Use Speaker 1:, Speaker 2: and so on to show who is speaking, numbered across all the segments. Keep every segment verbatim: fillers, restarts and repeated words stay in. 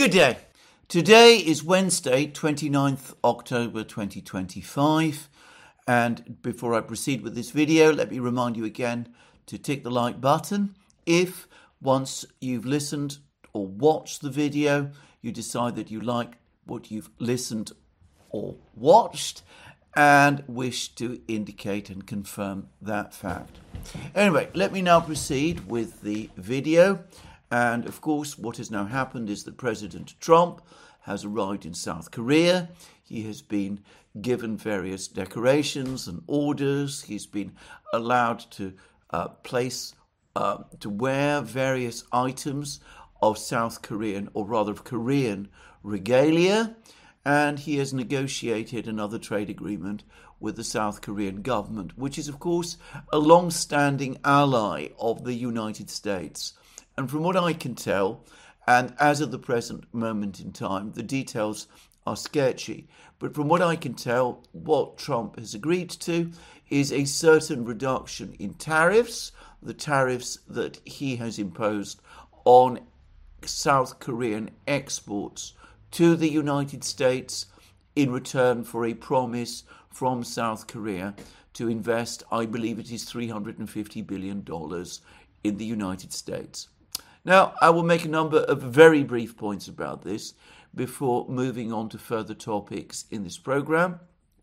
Speaker 1: Good day. Today is Wednesday, twenty-ninth October twenty twenty-five. And before I proceed with this video, let me remind you again to tick the like button if, once you've listened or watched the video, you decide that you like what you've listened or watched and wish to indicate and confirm that fact. Anyway, let me now proceed with the video. And of course, what has now happened is that President Trump has arrived in South Korea. He has been given various decorations and orders. He's been allowed to uh, place, uh, to wear various items of South Korean, or rather of Korean regalia. And he has negotiated another trade agreement with the South Korean government, which is, of course, a long-standing ally of the United States. And from what I can tell, and as of the present moment in time, the details are sketchy. But from what I can tell, what Trump has agreed to is a certain reduction in tariffs, the tariffs that he has imposed on South Korean exports to the United States in return for a promise from South Korea to invest, I believe it is three hundred fifty billion dollars in the United States. Now, I will make a number of very brief points about this before moving on to further topics in this program.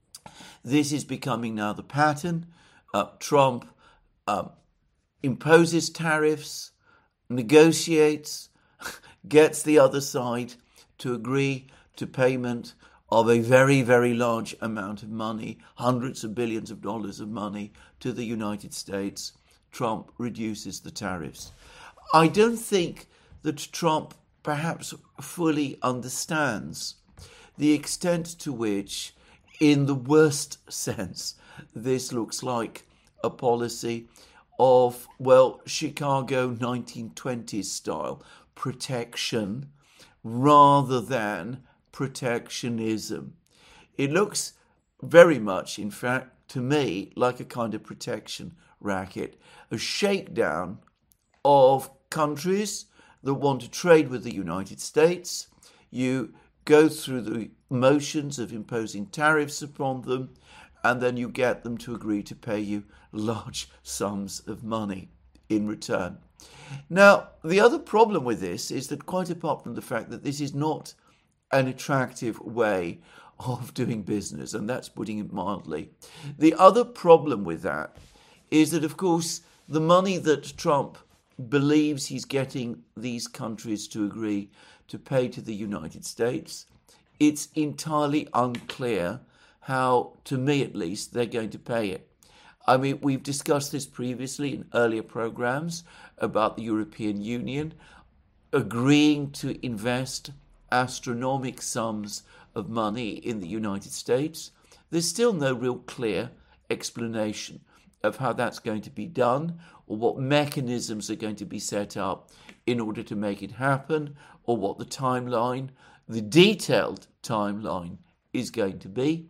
Speaker 1: This is becoming now the pattern. Uh, Trump uh, imposes tariffs, negotiates, gets the other side to agree to payment of a very, very large amount of money, hundreds of billions of dollars of money to the United States. Trump reduces the tariffs. I don't think that Trump perhaps fully understands the extent to which, in the worst sense, this looks like a policy of, well, Chicago nineteen twenties style protection rather than protectionism. It looks very much, in fact, to me, like a kind of protection racket, a shakedown of countries that want to trade with the United States. You go through the motions of imposing tariffs upon them, and then you get them to agree to pay you large sums of money in return. Now, the other problem with this is that, quite apart from the fact that this is not an attractive way of doing business, and that's putting it mildly, the other problem with that is that, of course, the money that Trump believes he's getting these countries to agree to pay to the United States, it's entirely unclear how, to me at least, they're going to pay it. I mean, we've discussed this previously in earlier programs about the European Union agreeing to invest astronomical sums of money in the United States. There's still no real clear explanation of how that's going to be done, or what mechanisms are going to be set up in order to make it happen, or what the timeline, the detailed timeline, is going to be.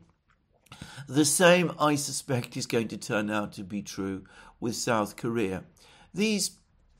Speaker 1: The same, I suspect, is going to turn out to be true with South Korea. These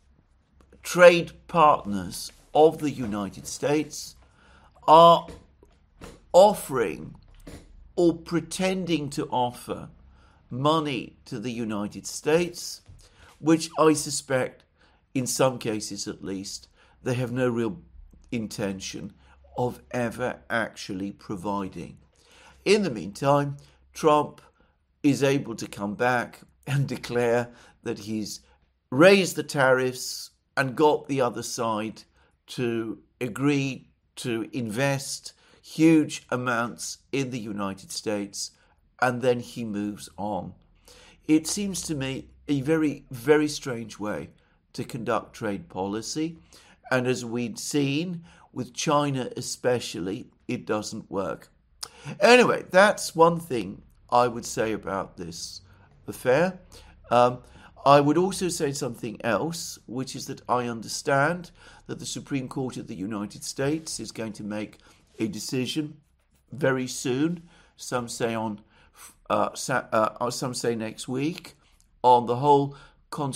Speaker 1: trade partners of the United States are offering or pretending to offer money to the United States, which I suspect, in some cases at least, they have no real intention of ever actually providing. In the meantime, Trump is able to come back and declare that he's raised the tariffs and got the other side to agree to invest huge amounts in the United States, and then he moves on. It seems to me a very, very strange way to conduct trade policy. And as we'd seen, with China especially, it doesn't work. Anyway, that's one thing I would say about this affair. Um, I would also say something else, which is that I understand that the Supreme Court of the United States is going to make a decision very soon, some say on Uh, uh, some say next week, on the whole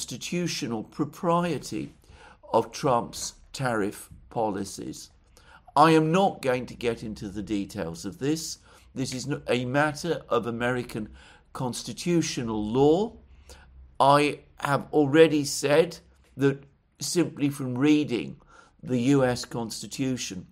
Speaker 1: constitutional propriety of Trump's tariff policies. I am not going to get into the details of this. This is a matter of American constitutional law. I have already said that simply from reading the U S Constitution,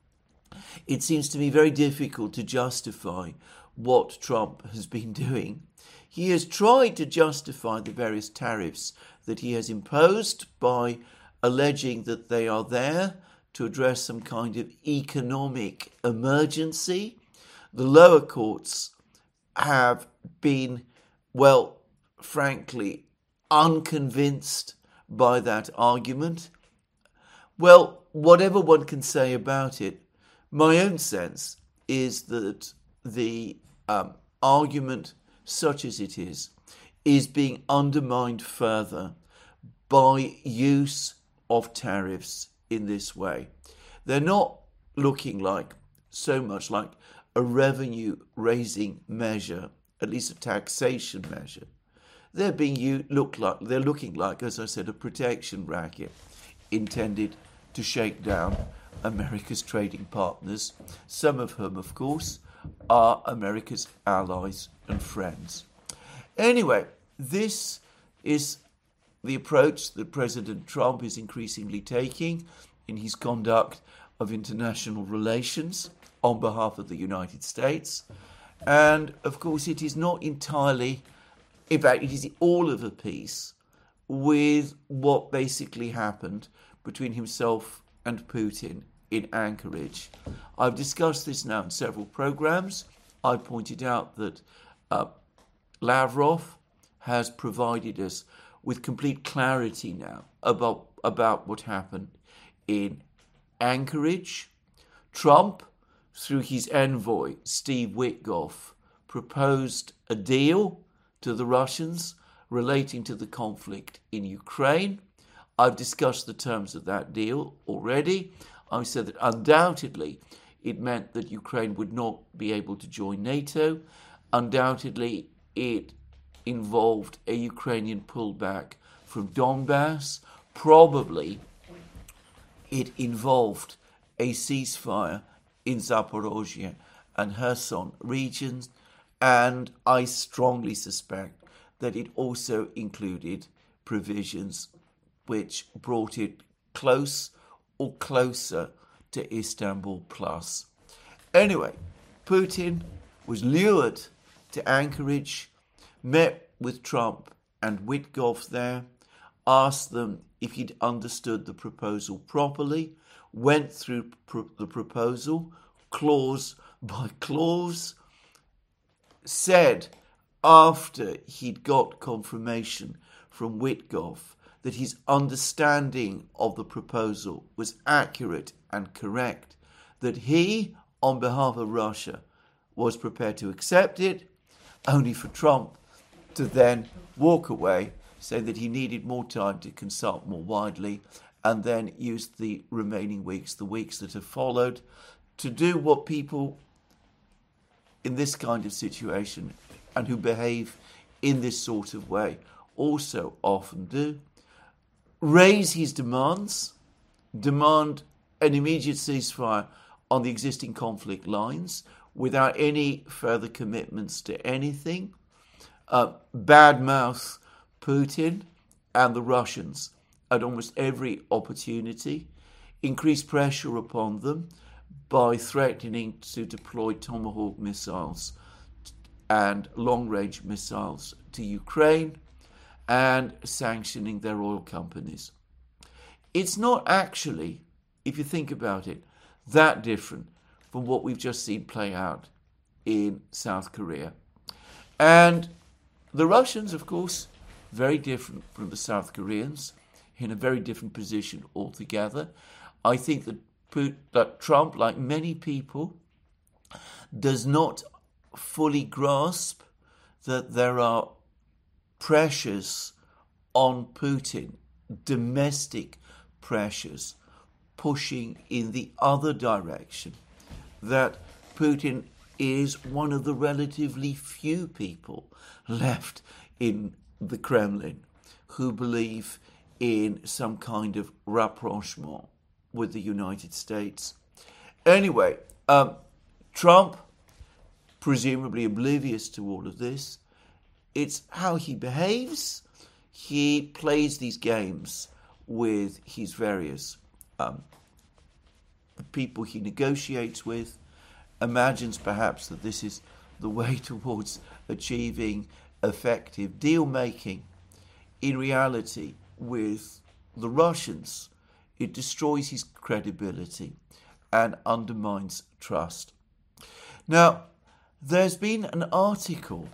Speaker 1: it seems to me very difficult to justify what Trump has been doing. He has tried to justify the various tariffs that he has imposed by alleging that they are there to address some kind of economic emergency. The lower courts have been, well, frankly, unconvinced by that argument. Well, whatever one can say about it, my own sense is that the um, argument, such as it is, is being undermined further by use of tariffs in this way. They're not looking like so much like a revenue-raising measure, at least a taxation measure. They're being you look like they're looking like, as I said, a protection racket intended to shake down America's trading partners, some of whom, of course, are America's allies and friends. Anyway, this is the approach that President Trump is increasingly taking in his conduct of international relations on behalf of the United States. And, of course, it is not entirely, in fact, it is all of a piece with what basically happened between himself and Putin in Anchorage. I've discussed this now in several programs. I pointed out that uh, Lavrov has provided us with complete clarity now about, about what happened in Anchorage. Trump, through his envoy, Steve Witkoff, proposed a deal to the Russians relating to the conflict in Ukraine. I've discussed the terms of that deal already. I said that undoubtedly it meant that Ukraine would not be able to join NATO. Undoubtedly it involved a Ukrainian pullback from Donbass. Probably it involved a ceasefire in Zaporozhye and Kherson regions, and I strongly suspect that it also included provisions which brought it close or closer to Istanbul Plus. Anyway, Putin was lured to Anchorage, met with Trump and Witkoff there, asked them if he'd understood the proposal properly, went through pr- the proposal clause by clause, said after he'd got confirmation from Witkoff that his understanding of the proposal was accurate and correct, that he, on behalf of Russia, was prepared to accept it, only for Trump to then walk away, saying that he needed more time to consult more widely, and then used the remaining weeks, the weeks that have followed, to do what people in this kind of situation and who behave in this sort of way also often do: raise his demands, demand an immediate ceasefire on the existing conflict lines without any further commitments to anything, uh, badmouth Putin and the Russians at almost every opportunity, increase pressure upon them by threatening to deploy Tomahawk missiles and long-range missiles to Ukraine, and sanctioning their oil companies. It's not actually, if you think about it, that different from what we've just seen play out in South Korea. And the Russians, of course, very different from the South Koreans, in a very different position altogether. I think that, Putin, that Trump, like many people, does not fully grasp that there are pressures on Putin, domestic pressures, pushing in the other direction, that Putin is one of the relatively few people left in the Kremlin who believe in some kind of rapprochement with the United States. Anyway, um, Trump, presumably oblivious to all of this, it's how he behaves. He plays these games with his various um, the people he negotiates with, imagines perhaps that this is the way towards achieving effective deal-making. In reality, with the Russians, it destroys his credibility and undermines trust. Now, there's been an article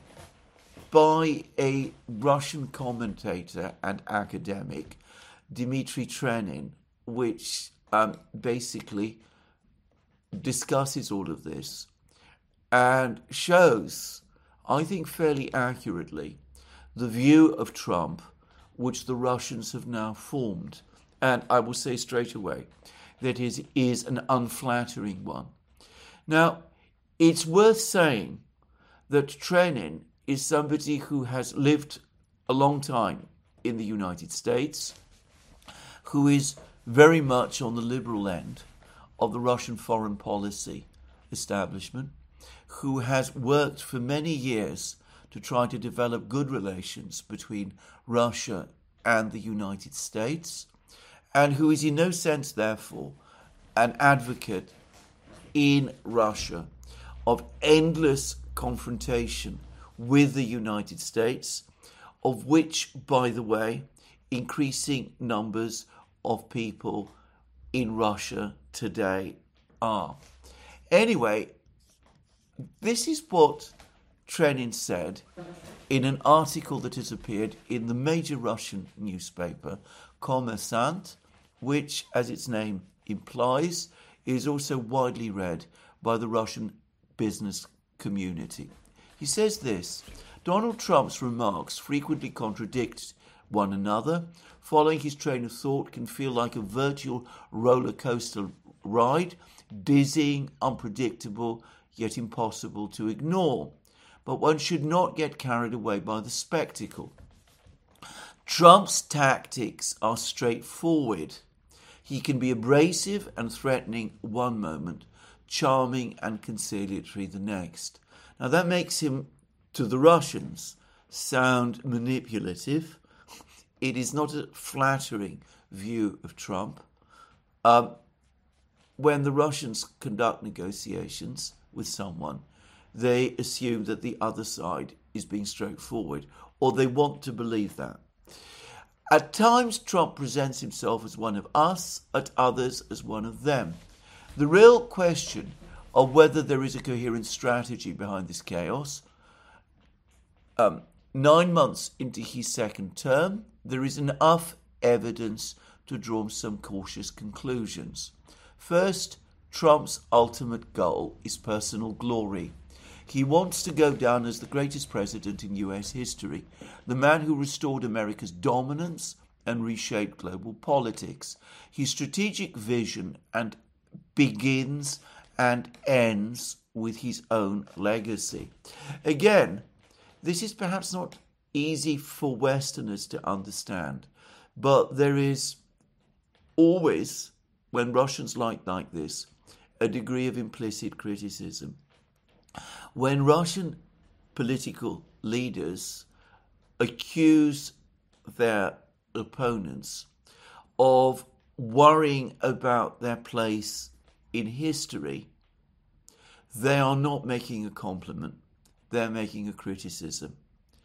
Speaker 1: by a Russian commentator and academic, Dmitry Trenin, which um, basically discusses all of this and shows, I think fairly accurately, the view of Trump which the Russians have now formed. And I will say straight away that it is an unflattering one. Now, it's worth saying that Trenin is somebody who has lived a long time in the United States, who is very much on the liberal end of the Russian foreign policy establishment, who has worked for many years to try to develop good relations between Russia and the United States, and who is in no sense, therefore, an advocate in Russia of endless confrontation with the United States, of which, by the way, increasing numbers of people in Russia today are. Anyway, this is what Trenin said in an article that has appeared in the major Russian newspaper, Kommersant, which, as its name implies, is also widely read by the Russian business community. He says this: Donald Trump's remarks frequently contradict one another. Following his train of thought can feel like a virtual roller coaster ride, dizzying, unpredictable, yet impossible to ignore. But one should not get carried away by the spectacle. Trump's tactics are straightforward. He can be abrasive and threatening one moment, charming and conciliatory the next. Now that makes him, to the Russians, sound manipulative. It is not a flattering view of Trump. Um, when the Russians conduct negotiations with someone, they assume that the other side is being straightforward, or they want to believe that. At times, Trump presents himself as one of us, at others as one of them. The real question of whether there is a coherent strategy behind this chaos, um, nine months into his second term, there is enough evidence to draw some cautious conclusions. First, Trump's ultimate goal is personal glory. He wants to go down as the greatest president in U S history, the man who restored America's dominance and reshaped global politics. His strategic vision and begins and ends with his own legacy. Again, this is perhaps not easy for Westerners to understand, but there is always, when Russians like like this, a degree of implicit criticism. When Russian political leaders accuse their opponents of worrying about their place in history, they are not making a compliment, they're making a criticism.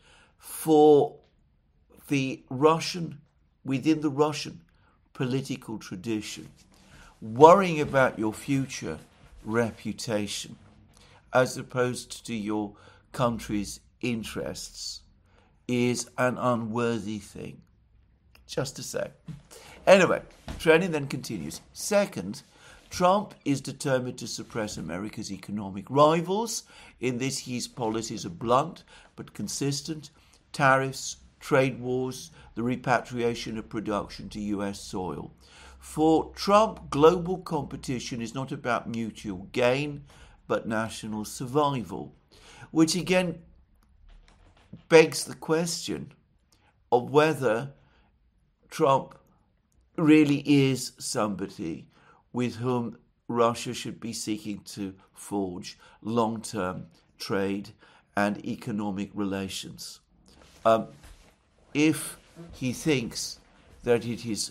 Speaker 1: For the Russian, within the Russian political tradition, worrying about your future reputation as opposed to your country's interests is an unworthy thing. Just to say. Anyway, Trenin then continues. Second, Trump is determined to suppress America's economic rivals. In this, his policies are blunt but consistent. Tariffs, trade wars, the repatriation of production to U S soil. For Trump, global competition is not about mutual gain, but national survival, which again begs the question of whether Trump really is somebody with whom Russia should be seeking to forge long-term trade and economic relations. Um, if he thinks that it is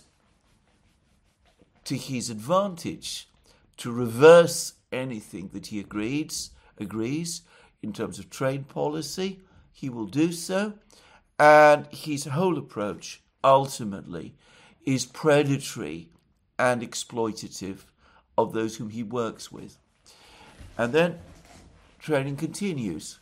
Speaker 1: to his advantage to reverse anything that he agrees, agrees in terms of trade policy, he will do so. And his whole approach, ultimately, is predatory and exploitative of those whom he works with. And then trading continues.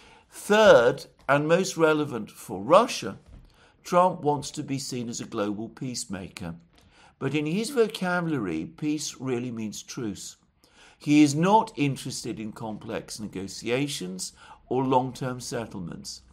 Speaker 1: Third, and most relevant for Russia, Trump wants to be seen as a global peacemaker. But in his vocabulary, peace really means truce. He is not interested in complex negotiations or long-term settlements.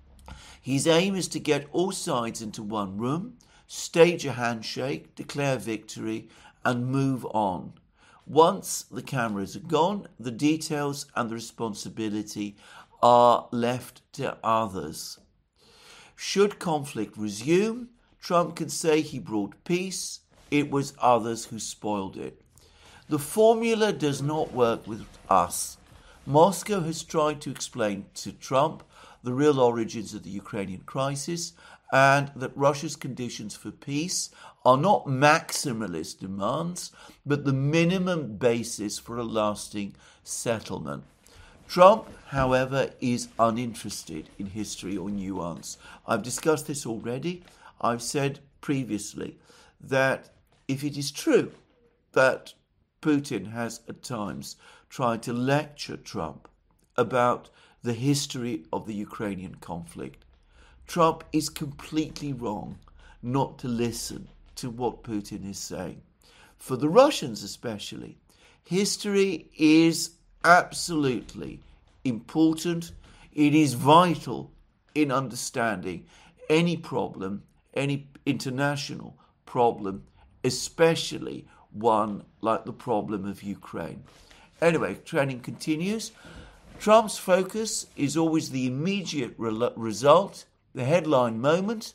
Speaker 1: His aim is to get all sides into one room, stage a handshake, declare victory, and move on. Once the cameras are gone, the details and the responsibility are left to others. Should conflict resume, Trump can say he brought peace. It was others who spoiled it. The formula does not work with us. Moscow has tried to explain to Trump the real origins of the Ukrainian crisis and that Russia's conditions for peace are not maximalist demands, but the minimum basis for a lasting settlement. Trump, however, is uninterested in history or nuance. I've discussed this already. I've said previously that if it is true that Putin has at times tried to lecture Trump about the history of the Ukrainian conflict, Trump is completely wrong not to listen to what Putin is saying. For the Russians especially, history is absolutely important. It is vital in understanding any problem, any international problem, especially one like the problem of Ukraine. Anyway, training continues. Trump's focus is always the immediate re- result, the headline moment.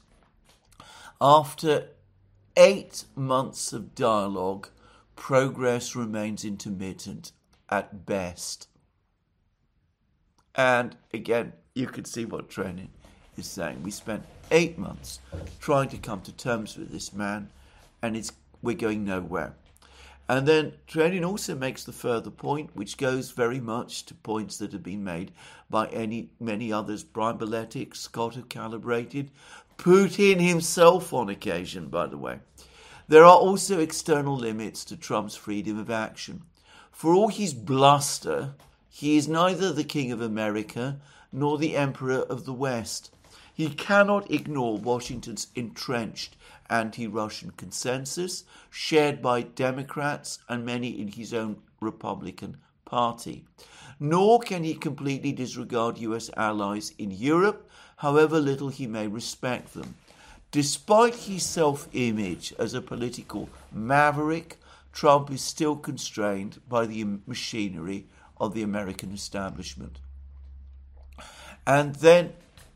Speaker 1: After eight months of dialogue, progress remains intermittent at best. And again, you can see what Trenin is saying. We spent eight months trying to come to terms with this man, and it's we're going nowhere. And then Trenin also makes the further point, which goes very much to points that have been made by any many others. Brian Beletic, Scott have calibrated, Putin himself on occasion, by the way. There are also external limits to Trump's freedom of action. For all his bluster, he is neither the King of America nor the Emperor of the West. He cannot ignore Washington's entrenched anti-Russian consensus shared by Democrats and many in his own Republican Party. Nor can he completely disregard U S allies in Europe, however little he may respect them. Despite his self-image as a political maverick, Trump is still constrained by the machinery of the American establishment. And then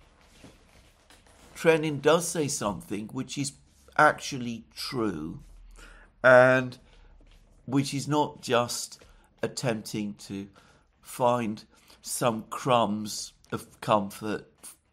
Speaker 1: Trenin does say something which is actually true and which is not just attempting to find some crumbs of comfort,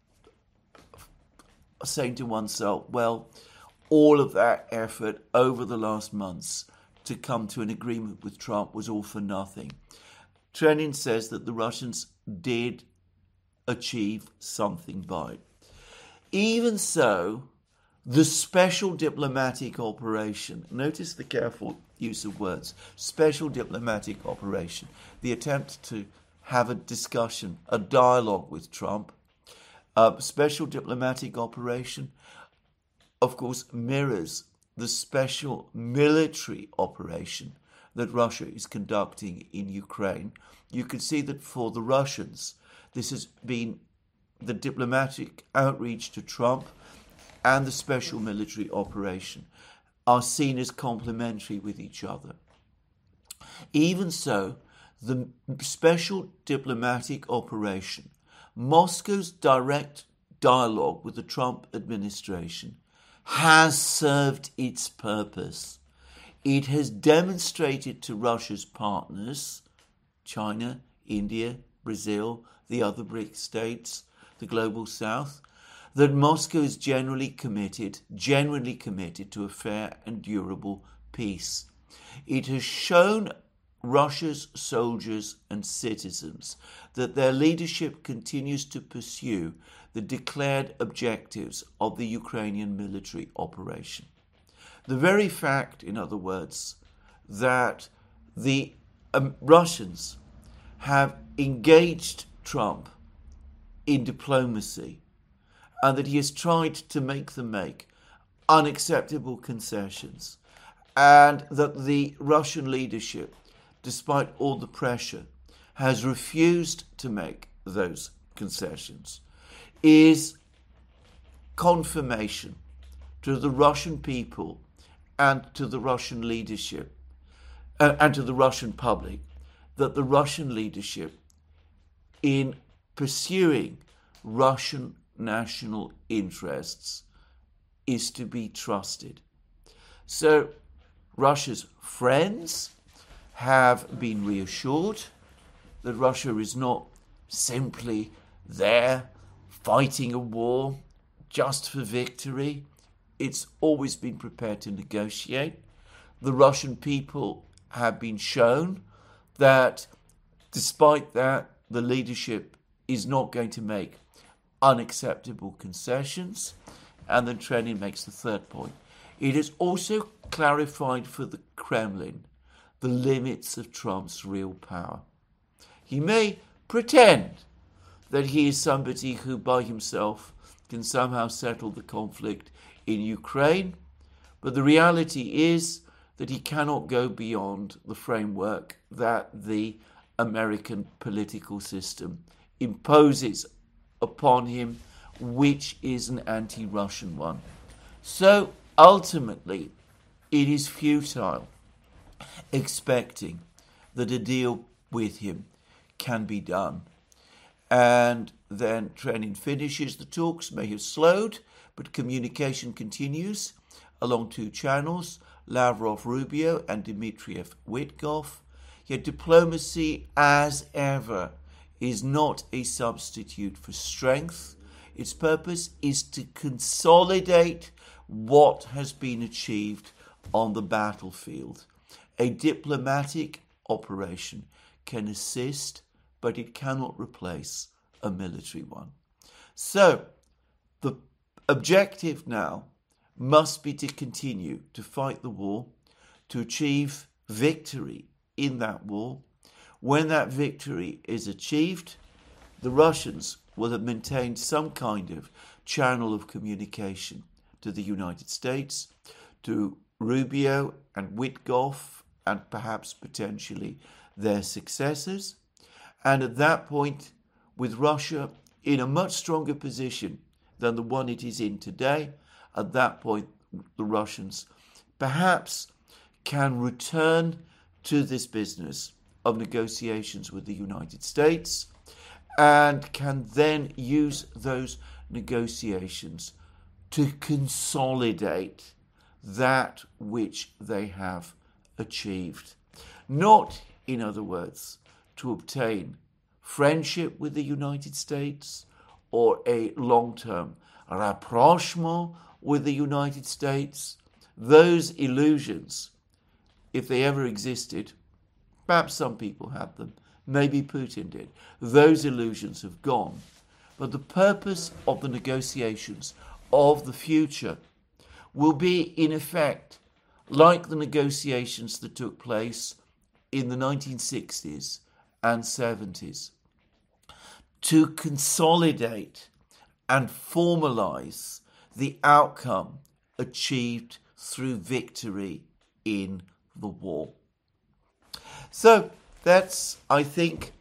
Speaker 1: saying to oneself, well, all of that effort over the last months to come to an agreement with Trump was all for nothing. Trenin says that the Russians did achieve something by it. Even so, the special diplomatic operation, notice the careful use of words, special diplomatic operation, the attempt to have a discussion, a dialogue with Trump, a special diplomatic operation, of course, mirrors the special military operation that Russia is conducting in Ukraine. You can see that for the Russians, this has been the diplomatic outreach to Trump and the special military operation are seen as complementary with each other. Even so, the special diplomatic operation, Moscow's direct dialogue with the Trump administration, has served its purpose. it has demonstrated to Russia's partners, China, India, Brazil, the other BRICS states, the Global South, that Moscow is generally committed, generally committed to a fair and durable peace. It has shown Russia's soldiers and citizens that their leadership continues to pursue the declared objectives of the Ukrainian military operation. The very fact, in other words, that the um, Russians have engaged Trump in diplomacy and that he has tried to make them make unacceptable concessions, and that the Russian leadership, despite all the pressure, has refused to make those concessions, is confirmation to the Russian people and to the Russian leadership uh, and to the Russian public that the Russian leadership, in pursuing Russian national interests, is to be trusted. So Russia's friends have been reassured that Russia is not simply there fighting a war just for victory. It's always been prepared to negotiate. The Russian people have been shown that despite that, the leadership is not going to make unacceptable concessions. And then Trenin makes the third point. It is also clarified for the Kremlin the limits of Trump's real power. He may pretend that he is somebody who by himself can somehow settle the conflict in Ukraine, but the reality is that he cannot go beyond the framework that the American political system imposes upon him, which is an anti-Russian one. So ultimately, it is futile expecting that a deal with him can be done. And then Trenin finishes. The talks may have slowed, but communication continues along two channels, Lavrov, Rubio, and Dmitriev, Witkoff. Yet diplomacy, as ever, is not a substitute for strength. Its purpose is to consolidate what has been achieved on the battlefield. A diplomatic operation can assist, but it cannot replace a military one. So, the objective now must be to continue to fight the war, to achieve victory in that war. When that victory is achieved, the Russians will have maintained some kind of channel of communication to the United States, to Rubio and Witkoff, and perhaps potentially their successors. And at that point, with Russia in a much stronger position than the one it is in today, at that point, the Russians perhaps can return to this business of negotiations with the United States and can then use those negotiations to consolidate that which they have achieved. Not, in other words, to obtain friendship with the United States or a long-term rapprochement with the United States. Those illusions, if they ever existed, perhaps some people had them, maybe Putin did. Those illusions have gone. But the purpose of the negotiations of the future will be, in effect, like the negotiations that took place in the nineteen sixties and seventies, to consolidate and formalize the outcome achieved through victory in the war. So that's, I think,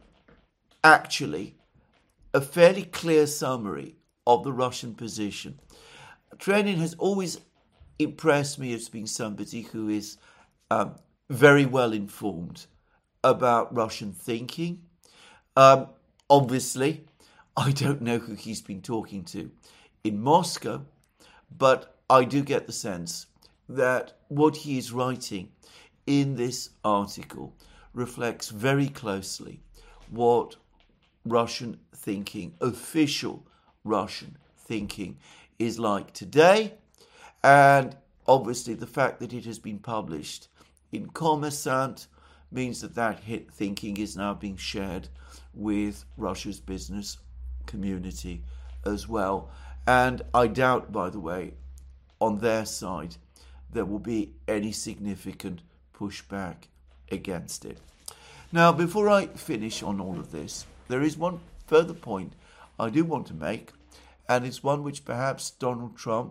Speaker 1: actually a fairly clear summary of the Russian position. Trenin has always impressed me as being somebody who is um, very well informed about Russian thinking. Um, obviously, I don't know who he's been talking to in Moscow, but I do get the sense that what he is writing in this article reflects very closely what Russian thinking, official Russian thinking, is like today. And obviously the fact that it has been published in Kommersant means that that hit thinking is now being shared with Russia's business community as well. And I doubt, by the way, on their side, there will be any significant pushback against it. Now, before I finish on all of this, there is one further point I do want to make, and it's one which perhaps Donald Trump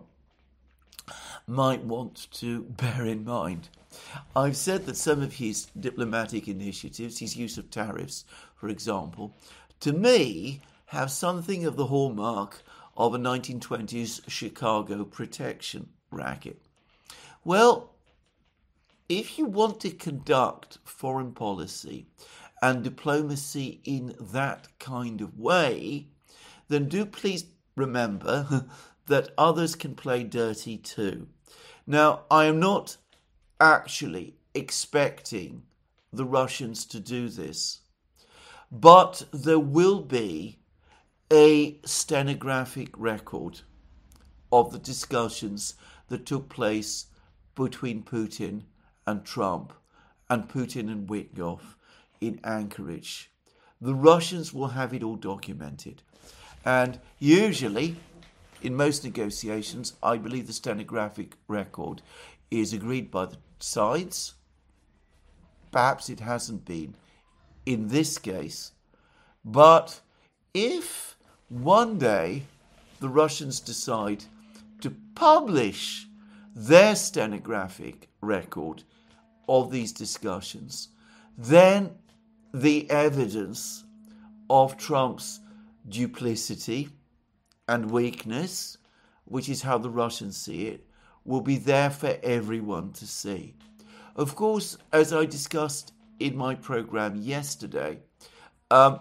Speaker 1: might want to bear in mind. I've said that some of his diplomatic initiatives, his use of tariffs, for example, to me have something of the hallmark of a nineteen twenties Chicago protection racket. Well, if you want to conduct foreign policy and diplomacy in that kind of way, then do please remember that others can play dirty too. Now, I am not actually expecting the Russians to do this, but there will be a stenographic record of the discussions that took place between Putin and Trump and Putin and Witkoff in Anchorage. The Russians will have it all documented. And usually, in most negotiations, I believe the stenographic record is agreed by the sides. Perhaps it hasn't been in this case. But if one day the Russians decide to publish their stenographic record of these discussions, then the evidence of Trump's duplicity and weakness, which is how the Russians see it, will be there for everyone to see. Of course, as I discussed in my program yesterday, um,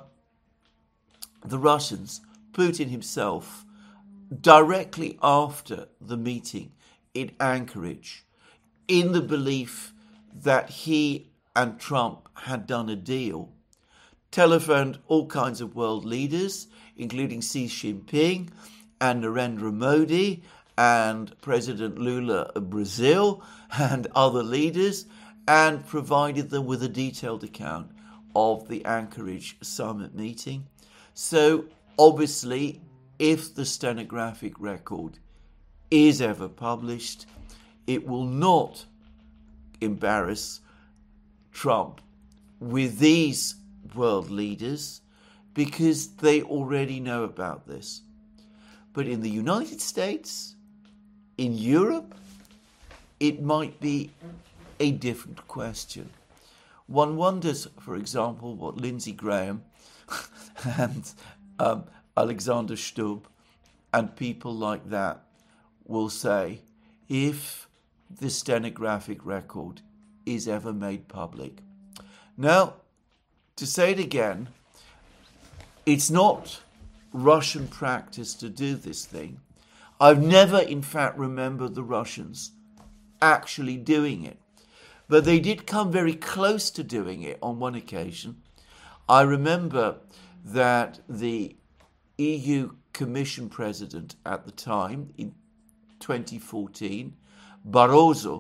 Speaker 1: the Russians, Putin himself, directly after the meeting in Anchorage, in the belief that he and Trump had done a deal, telephoned all kinds of world leaders, including Xi Jinping and Narendra Modi and President Lula of Brazil and other leaders, and provided them with a detailed account of the Anchorage summit meeting. So obviously, if the stenographic record is ever published, it will not embarrass Trump with these world leaders because they already know about this. But in the United States, in Europe, it might be a different question. One wonders, for example, what Lindsey Graham and um, Alexander Stubb and people like that will say if the stenographic record is ever made public. Now, to say it again, it's not Russian practice to do this thing. I've never, in fact, remembered the Russians actually doing it. But they did come very close to doing it on one occasion. I remember that the E U Commission President at the time, in twenty fourteen, Barroso,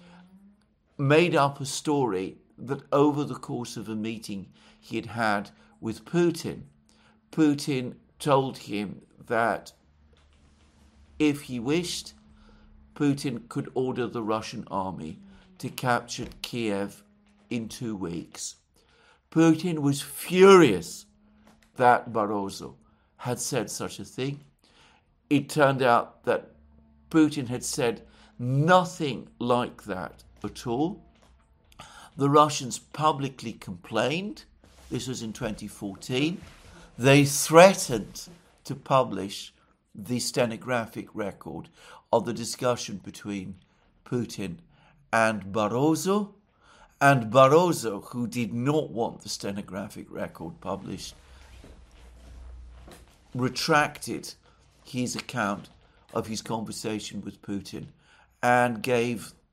Speaker 1: made up a story that over the course of a meeting he had had with Putin, Putin told him that if he wished, Putin could order the Russian army to capture Kiev in two weeks. Putin was furious that Barroso had said such a thing. It turned out that Putin had said nothing like that at all. The Russians publicly complained. This was in twenty fourteen. They threatened to publish the stenographic record of the discussion between Putin and Barroso. And Barroso, who did not want the stenographic record published, retracted his account of his conversation with Putin and gave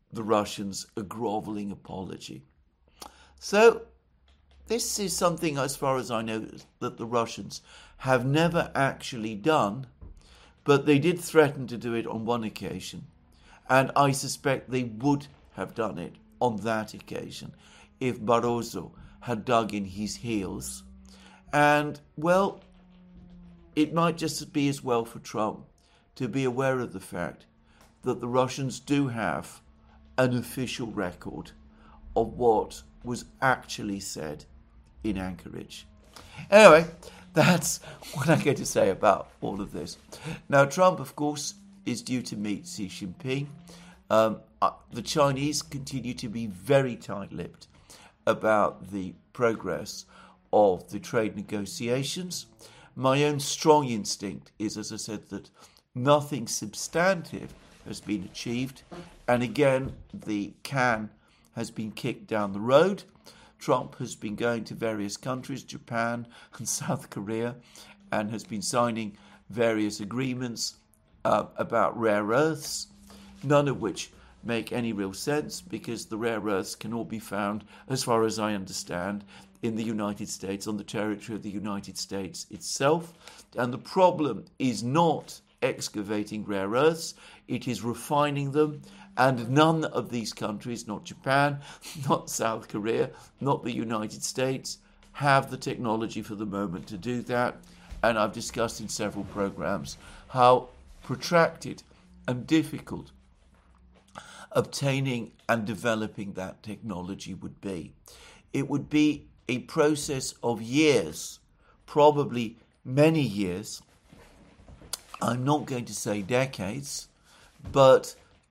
Speaker 1: the Russians a grovelling apology. So this is something, as far as I know, that the Russians have never actually done, but they did threaten to do it on one occasion. And I suspect they would have done it on that occasion if Barroso had dug in his heels. And, well, it might just be as well for Trump to be aware of the fact that the Russians do have an official record of what was actually said in Anchorage. Anyway, that's what I'm going to say about all of this. Now, Trump, of course, is due to meet Xi Jinping. Um, uh, the Chinese continue to be very tight-lipped about the progress of the trade negotiations. My own strong instinct is, as I said, that nothing substantive has been achieved. And again, the can has been kicked down the road. Trump has been going to various countries, Japan and South Korea, and has been signing various agreements uh, about rare earths, none of which make any real sense because the rare earths can all be found, as far as I understand, in the United States, on the territory of the United States itself. And the problem is not excavating rare earths, it is refining them. And none of these countries, not Japan, not South Korea, not the United States, have the technology for the moment to do that. And I've discussed in several programs how protracted and difficult obtaining and developing that technology would be. It would be a process of years, probably many years. I'm not going to say decades, but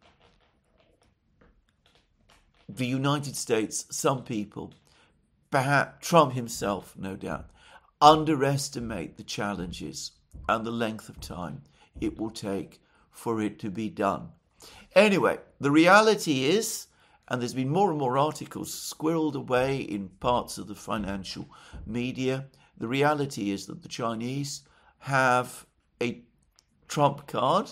Speaker 1: the United States, some people, perhaps Trump himself, no doubt, underestimate the challenges and the length of time it will take for it to be done. Anyway, the reality is, and there's been more and more articles squirreled away in parts of the financial media, the reality is that the Chinese have a trump card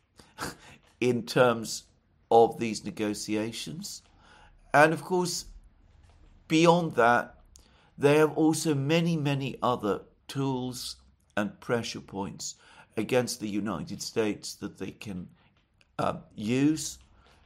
Speaker 1: in terms of these negotiations. And of course, beyond that, they have also many, many other tools and pressure points against the United States that they can uh, use,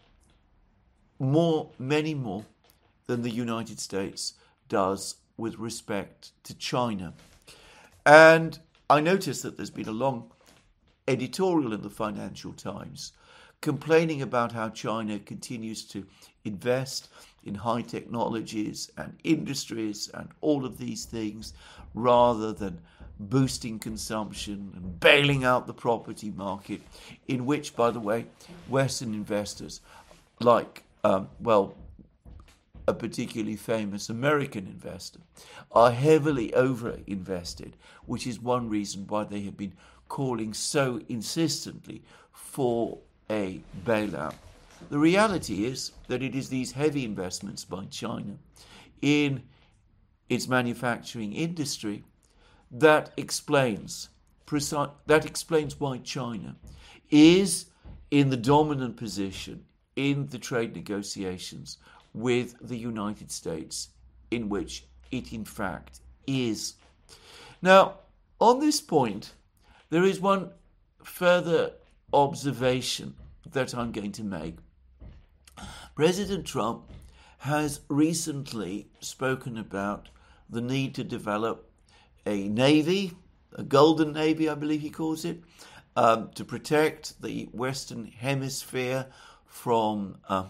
Speaker 1: more, many more than the United States does with respect to China. And I noticed that there's been a long editorial in the Financial Times complaining about how China continues to invest in high technologies and industries and all of these things rather than boosting consumption and bailing out the property market, in which, by the way, Western investors like, um, well, a particularly famous American investor, are heavily over-invested, which is one reason why they have been calling so insistently for a bailout. The reality is that it is these heavy investments by China in its manufacturing industry that explains precise, that explains why China is in the dominant position in the trade negotiations with the United States, in which it in fact is. Now, on this point, there is one further observation that I'm going to make. President Trump has recently spoken about the need to develop a navy, a golden navy, I believe he calls it, um, to protect the Western Hemisphere from uh,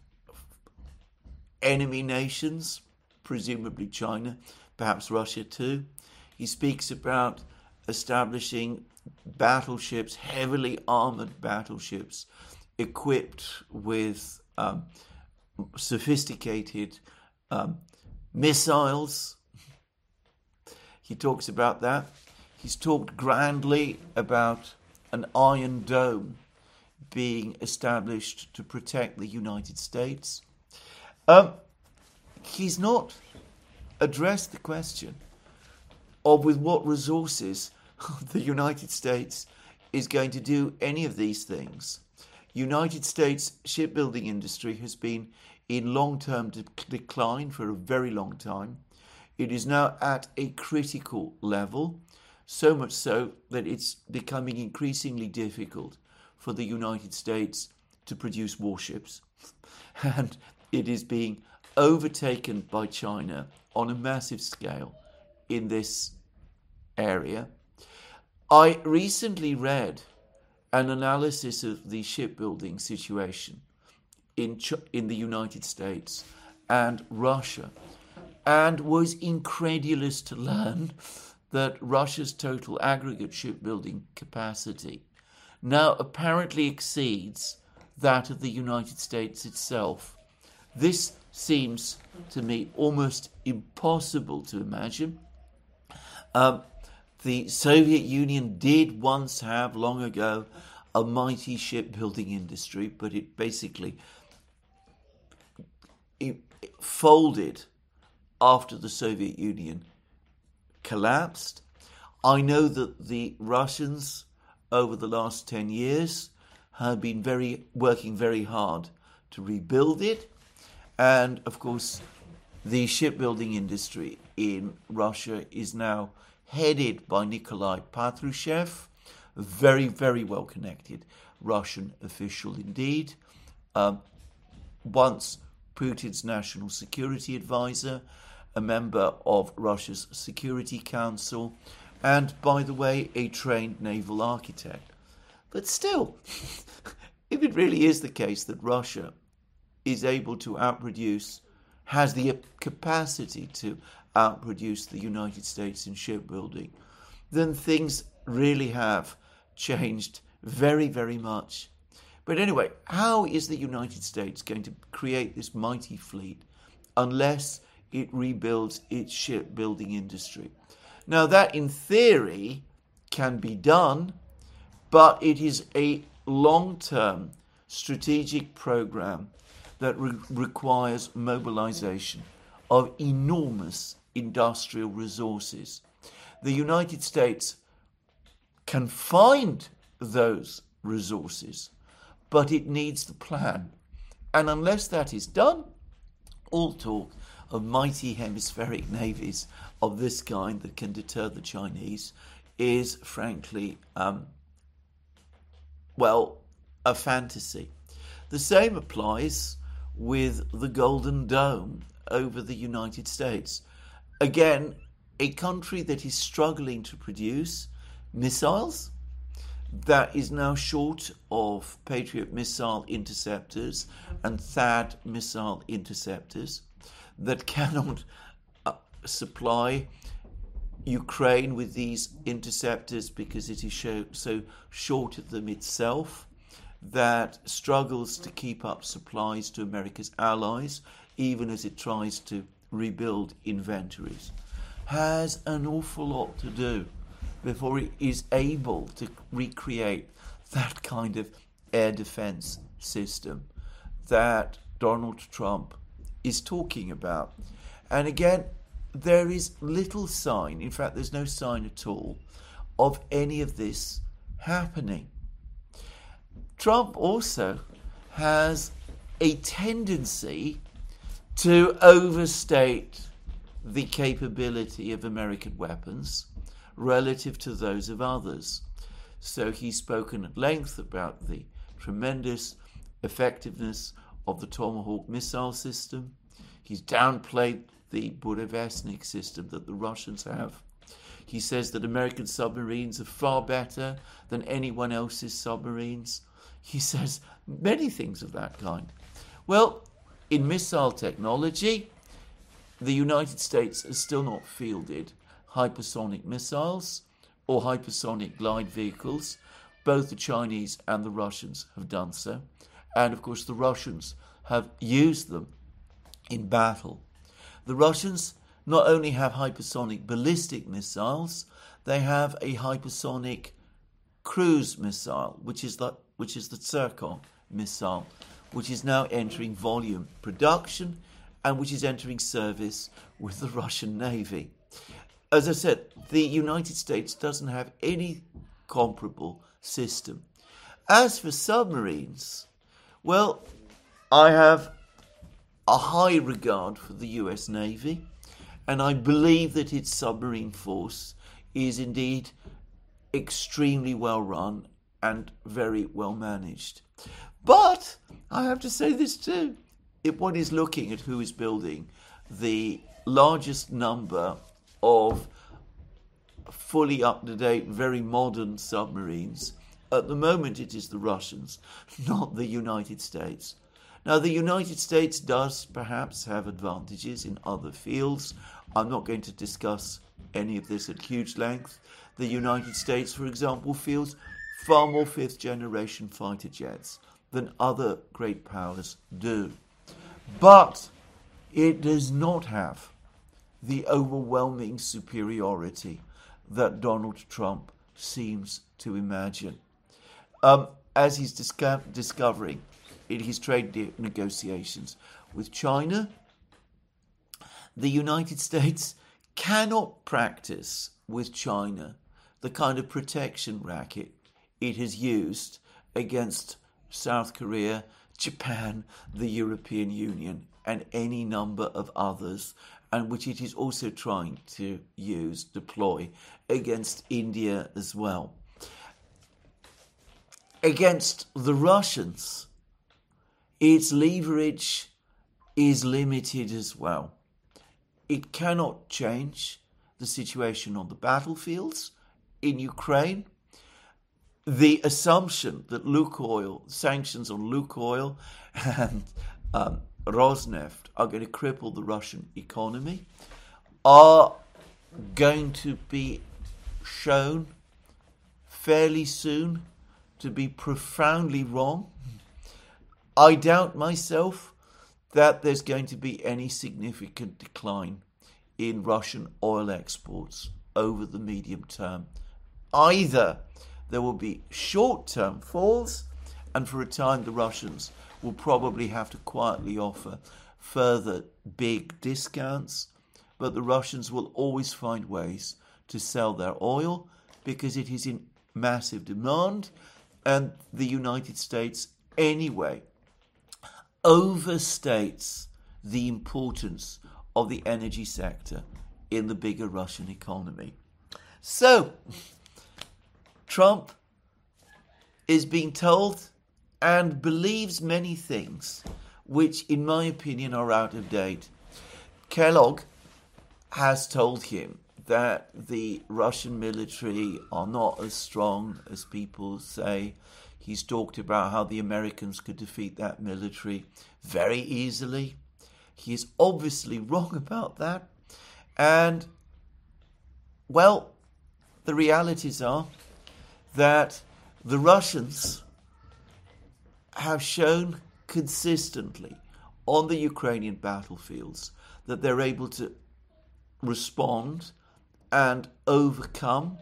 Speaker 1: enemy nations, presumably China, perhaps Russia too. He speaks about establishing battleships, heavily armored battleships, equipped with um, sophisticated um, missiles. He talks about that. He's talked grandly about an Iron Dome being established to protect the United States. Um, he's not addressed the question of with what resources the United States is going to do any of these things. United States shipbuilding industry has been in long-term de- decline for a very long time. It is now at a critical level, so much so that it's becoming increasingly difficult for the United States to produce warships. And it is being overtaken by China on a massive scale in this area. I recently read an analysis of the shipbuilding situation in Ch- in the United States and Russia, and was incredulous to learn that Russia's total aggregate shipbuilding capacity now apparently exceeds that of the United States itself. This seems to me almost impossible to imagine. Um, the Soviet Union did once have, long ago, a mighty shipbuilding industry, but it basically it folded after the Soviet Union collapsed. I know that the Russians, over the last ten years, have been very working very hard to rebuild it. And, of course, the shipbuilding industry in Russia is now headed by Nikolai Patrushev, a very, very well-connected Russian official indeed. Um, once Putin's national security advisor, a member of Russia's Security Council, and, by the way, a trained naval architect. But still, if it really is the case that Russia is able to outproduce, has the capacity to outproduce the United States in shipbuilding, then things really have changed very, very much. But anyway, how is the United States going to create this mighty fleet unless it rebuilds its shipbuilding industry? Now, that in theory can be done, but it is a long-term strategic program that re- requires mobilization of enormous industrial resources. The United States can find those resources, but it needs the plan. And unless that is done, all talk of mighty hemispheric navies of this kind that can deter the Chinese is, frankly, um, well, a fantasy. The same applies with the Golden Dome over the United States. Again, a country that is struggling to produce missiles, that is now short of Patriot missile interceptors and THAAD missile interceptors, that cannot uh, supply Ukraine with these interceptors because it is so, so short of them itself, that struggles to keep up supplies to America's allies, even as it tries to rebuild inventories, has an awful lot to do before it is able to recreate that kind of air defense system that Donald Trump is talking about. And again, there is little sign, in fact, there's no sign at all, of any of this happening. Trump also has a tendency to overstate the capability of American weapons relative to those of others. So he's spoken at length about the tremendous effectiveness of the Tomahawk missile system. He's downplayed the Burevestnik system that the Russians have. He says that American submarines are far better than anyone else's submarines. He says many things of that kind. Well, in missile technology, the United States has still not fielded hypersonic missiles or hypersonic glide vehicles. Both the Chinese and the Russians have done so. And of course, the Russians have used them in battle. The Russians not only have hypersonic ballistic missiles, they have a hypersonic cruise missile, which is the, which is the Tsirkon missile, which is now entering volume production and which is entering service with the Russian Navy. As I said, the United States doesn't have any comparable system. As for submarines, well, I have a high regard for the U S Navy, and I believe that its submarine force is indeed extremely well run and very well managed. But I have to say this too. If one is looking at who is building the largest number of fully up-to-date, very modern submarines, at the moment it is the Russians, not the United States. Now, the United States does perhaps have advantages in other fields. I'm not going to discuss any of this at huge length. The United States, for example, fields far more fifth-generation fighter jets than other great powers do. But it does not have the overwhelming superiority that Donald Trump seems to imagine. Um, as he's disco- discovering in his trade de- negotiations with China, the United States cannot practice with China the kind of protection racket it has used against South Korea, Japan, the European Union, and any number of others, and which it is also trying to use, deploy, against India as well. Against the Russians, its leverage is limited as well. It cannot change the situation on the battlefields in Ukraine. The assumption that Lukoil, sanctions on Lukoil and um, Rosneft are going to cripple the Russian economy are going to be shown fairly soon to be profoundly wrong. I doubt myself that there's going to be any significant decline in Russian oil exports over the medium term. Either there will be short-term falls, and for a time the Russians will probably have to quietly offer further big discounts, but the Russians will always find ways to sell their oil because it is in massive demand, and the United States anyway overstates the importance of the energy sector in the bigger Russian economy. So, Trump is being told and believes many things which, in my opinion, are out of date. Kellogg has told him that the Russian military are not as strong as people say. He's talked about how the Americans could defeat that military very easily. He is obviously wrong about that. And, well, the realities are that the Russians have shown consistently on the Ukrainian battlefields that they're able to respond and overcome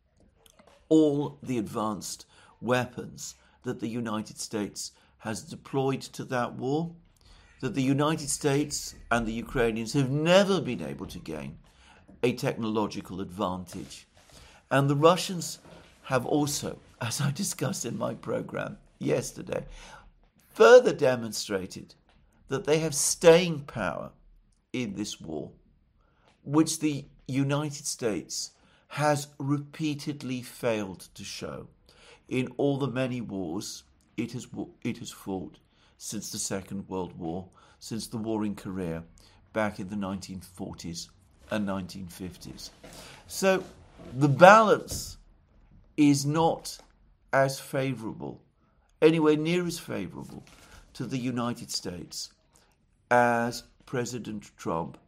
Speaker 1: all the advanced weapons that the United States has deployed to that war, that the United States and the Ukrainians have never been able to gain a technological advantage. And the Russians have also, as I discussed in my program yesterday, further demonstrated that they have staying power in this war, which the United States has repeatedly failed to show in all the many wars it has it has fought since the Second World War, since the war in Korea back in the nineteen forties and nineteen fifties. So the balance is not as favourable, anywhere near as favourable to the United States as President Trump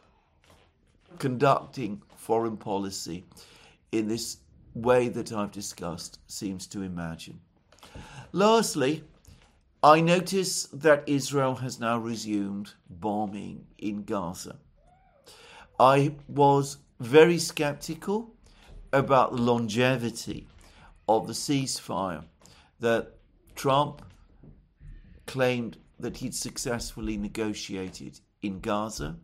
Speaker 1: conducting foreign policy in this way that I've discussed seems to imagine. Lastly, I notice that Israel has now resumed bombing in Gaza. I was very skeptical about the longevity of the ceasefire that Trump claimed that he'd successfully negotiated in Gaza.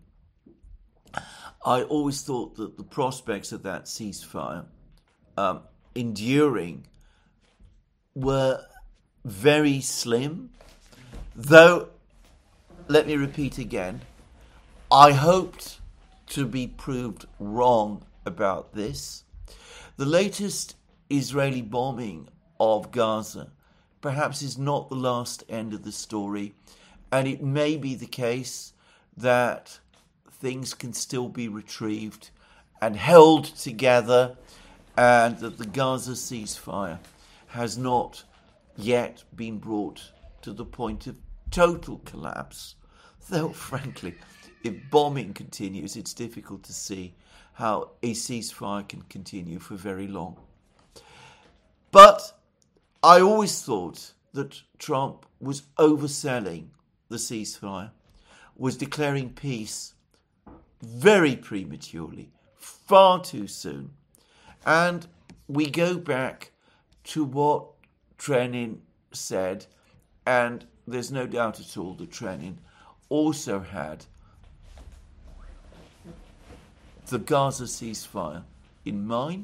Speaker 1: I always thought that the prospects of that ceasefire um, enduring were very slim, though, let me repeat again, I hoped to be proved wrong about this. The latest Israeli bombing of Gaza perhaps is not the last end of the story, and it may be the case that things can still be retrieved and held together, and that the Gaza ceasefire has not yet been brought to the point of total collapse. Though, frankly, if bombing continues, it's difficult to see how a ceasefire can continue for very long. But I always thought that Trump was overselling the ceasefire, was declaring peace very prematurely, far too soon. And we go back to what Trenin said, and there's no doubt at all that Trenin also had the Gaza ceasefire in mind.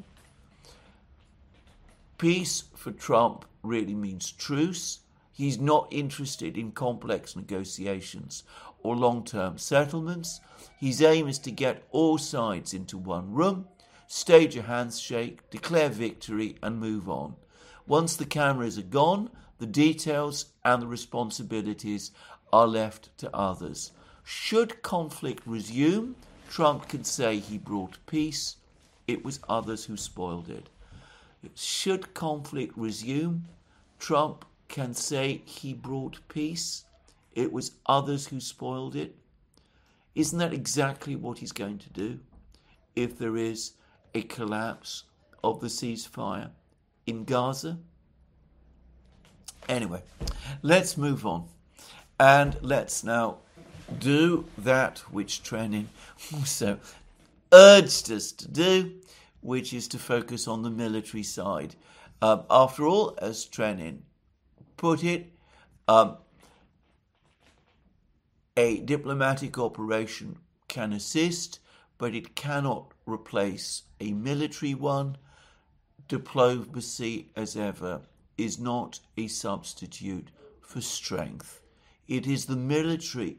Speaker 1: Peace for Trump really means truce. He's not interested in complex negotiations or long-term settlements. His aim is to get all sides into one room, stage a handshake, declare victory, and move on. Once the cameras are gone, the details and the responsibilities are left to others. Should conflict resume, Trump can say he brought peace. It was others who spoiled it. Should conflict resume, Trump can say he brought peace. It was others who spoiled it. Isn't that exactly what he's going to do if there is a collapse of the ceasefire in Gaza? Anyway, let's move on. And let's now do that which Trenin also urged us to do, which is to focus on the military side. Um, after all, as Trenin put it, um, a diplomatic operation can assist, but it cannot replace a military one. Diplomacy, as ever, is not a substitute for strength. It is the military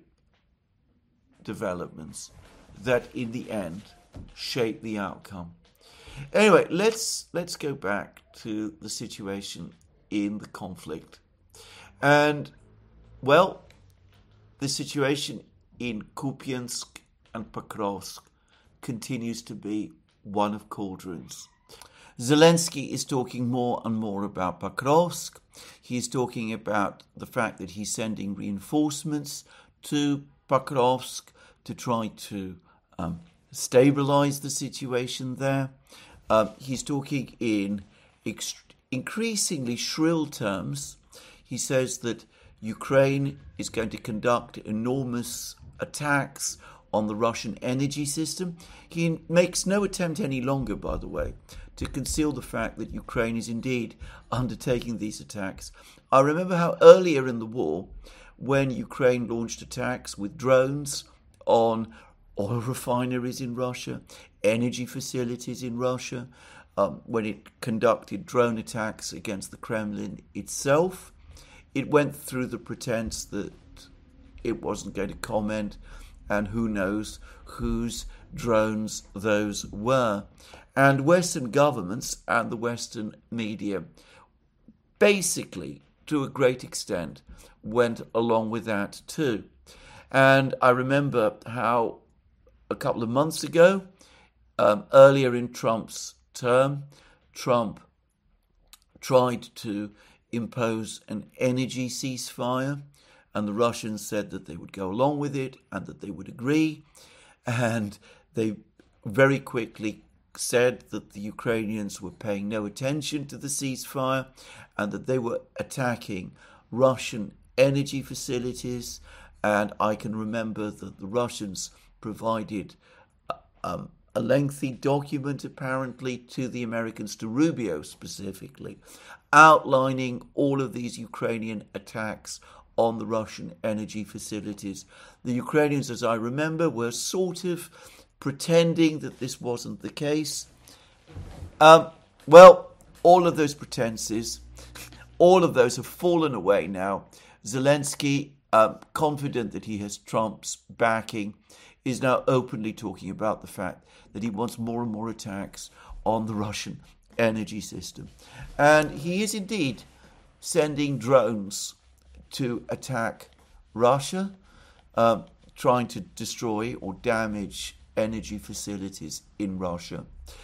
Speaker 1: developments that, in the end, shape the outcome. Anyway, let's let's go back to the situation in the conflict. And, well, the situation in Kupiansk and Pokrovsk continues to be one of cauldrons. Zelensky is talking more and more about Pokrovsk. He is talking about the fact that he's sending reinforcements to Pokrovsk to try to um, stabilize the situation there. Uh, he's talking in ext- increasingly shrill terms. He says that Ukraine is going to conduct enormous attacks on the Russian energy system. He makes no attempt any longer, by the way, to conceal the fact that Ukraine is indeed undertaking these attacks. I remember how earlier in the war, when Ukraine launched attacks with drones on oil refineries in Russia, energy facilities in Russia, um, when it conducted drone attacks against the Kremlin itself, it went through the pretense that it wasn't going to comment, and who knows whose drones those were. And Western governments and the Western media basically, to a great extent, went along with that too. And I remember how a couple of months ago, um, earlier in Trump's term, Trump tried to impose an energy ceasefire, and the Russians said that they would go along with it and that they would agree. And they very quickly said that the Ukrainians were paying no attention to the ceasefire and that they were attacking Russian energy facilities. And I can remember that the Russians provided um, a lengthy document, apparently, to the Americans, to Rubio specifically, outlining all of these Ukrainian attacks on the Russian energy facilities. The Ukrainians, as I remember, were sort of pretending that this wasn't the case. Um, well, all of those pretenses all of those have fallen away now. Zelensky, uh, confident that he has Trump's backing, is now openly talking about the fact that he wants more and more attacks on the Russian energy system. And he is indeed sending drones to attack Russia, uh, trying to destroy or damage energy facilities in Russia.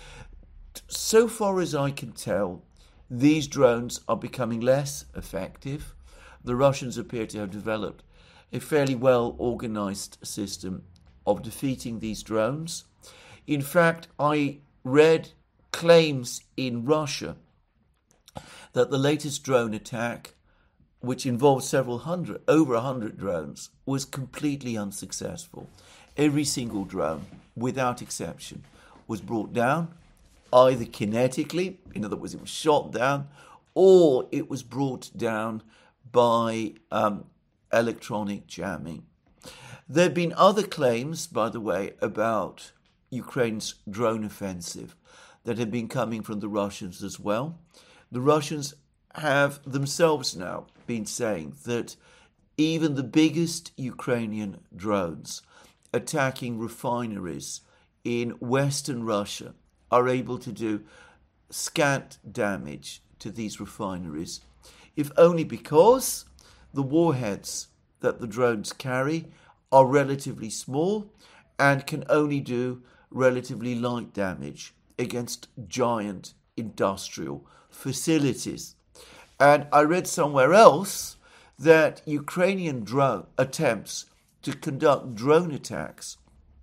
Speaker 1: So far as I can tell, these drones are becoming less effective. The Russians appear to have developed a fairly well organized system of defeating these drones. In fact, I read claims in Russia that the latest drone attack, which involved several hundred, over a hundred drones, was completely unsuccessful. Every single drone, without exception, was brought down, either kinetically, in other words, it was shot down, or it was brought down by um, electronic jamming. There have been other claims, by the way, about Ukraine's drone offensive that have been coming from the Russians as well. The Russians have themselves now been saying that even the biggest Ukrainian drones attacking refineries in Western Russia are able to do scant damage to these refineries, if only because the warheads that the drones carry are relatively small and can only do relatively light damage against giant industrial facilities. And I read somewhere else that Ukrainian drone attempts to conduct drone attacks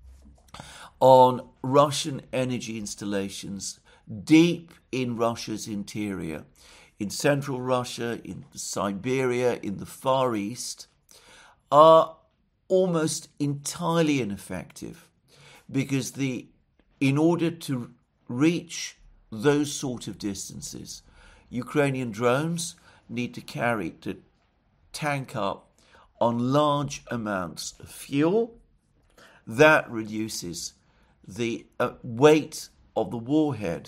Speaker 1: on Russian energy installations deep in Russia's interior, in central Russia, in Siberia, in the Far East, are almost entirely ineffective, because the in order to reach those sort of distances, Ukrainian drones need to carry, to tank up on large amounts of fuel. That reduces the uh, weight of the warhead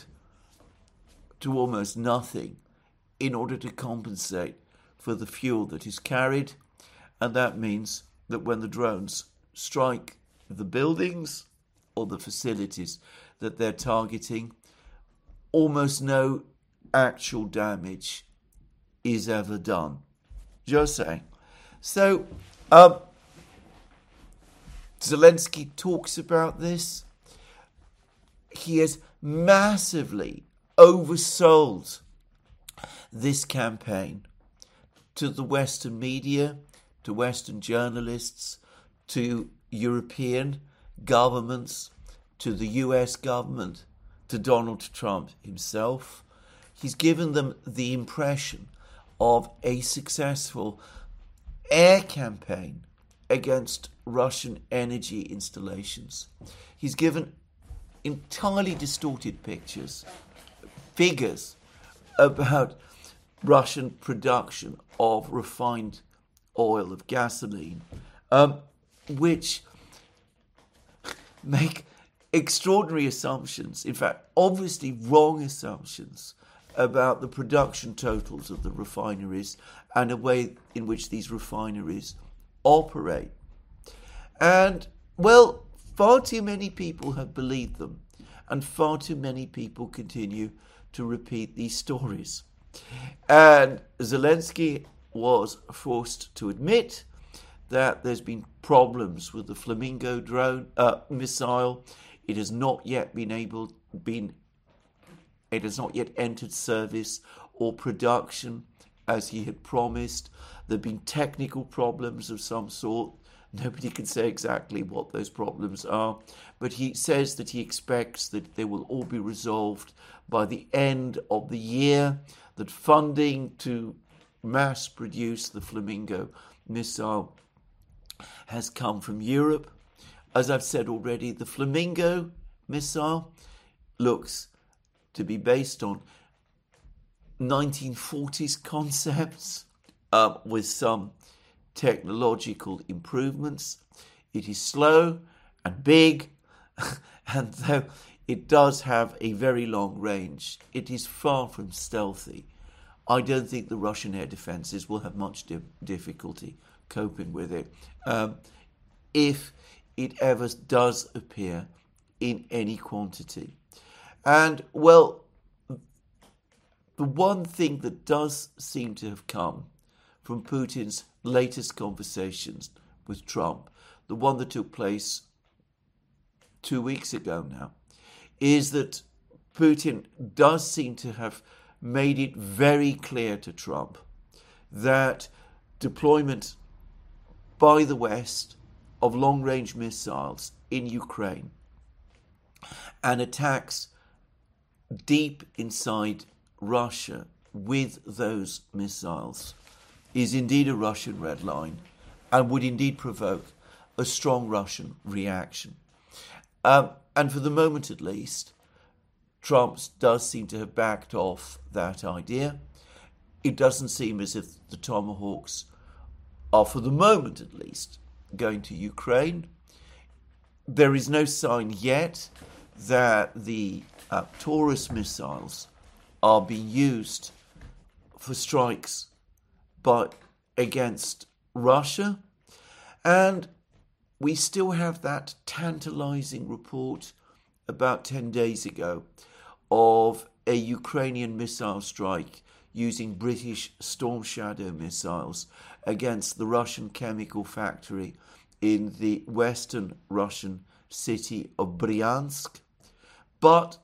Speaker 1: to almost nothing in order to compensate for the fuel that is carried. And that means that when the drones strike the buildings or the facilities that they're targeting, almost no actual damage is ever done. Just saying. So, um, Zelensky talks about this. He has massively oversold this campaign to the Western media, to Western journalists, to European governments, to the U S government, to Donald Trump himself. He's given them the impression of a successful air campaign against Russian energy installations. He's given entirely distorted pictures, figures about Russian production of refined oil, of gasoline, um, which make extraordinary assumptions, in fact, obviously wrong assumptions about the production totals of the refineries and the way in which these refineries operate. And, well, far too many people have believed them, and far too many people continue to repeat these stories. And Zelensky was forced to admit that there's been problems with the Flamingo drone uh, missile. It has not yet been able been it has not yet entered service or production as he had promised. There have been technical problems of some sort. Nobody can say exactly what those problems are, but he says that he expects that they will all be resolved by the end of the year, that funding to mass produce the Flamingo missile has come from Europe. As I've said already, the Flamingo missile looks to be based on nineteen forties concepts uh, with some technological improvements. It is slow and big, and though it does have a very long range, it is far from stealthy. I don't think the Russian air defences will have much di- difficulty coping with it um, if it ever does appear in any quantity. And, well, the one thing that does seem to have come from Putin's latest conversations with Trump, the one that took place two weeks ago now, is that Putin does seem to have made it very clear to Trump that deployment by the West of long-range missiles in Ukraine and attacks deep inside Russia with those missiles is indeed a Russian red line and would indeed provoke a strong Russian reaction. Um, and for the moment at least, Trump does seem to have backed off that idea. It doesn't seem as if the Tomahawks are, for the moment at least, going to Ukraine. There is no sign yet that the uh, Taurus missiles are being used for strikes but against Russia. And we still have that tantalizing report about ten days ago of a Ukrainian missile strike using British Storm Shadow missiles against the Russian chemical factory in the western Russian city of Bryansk. But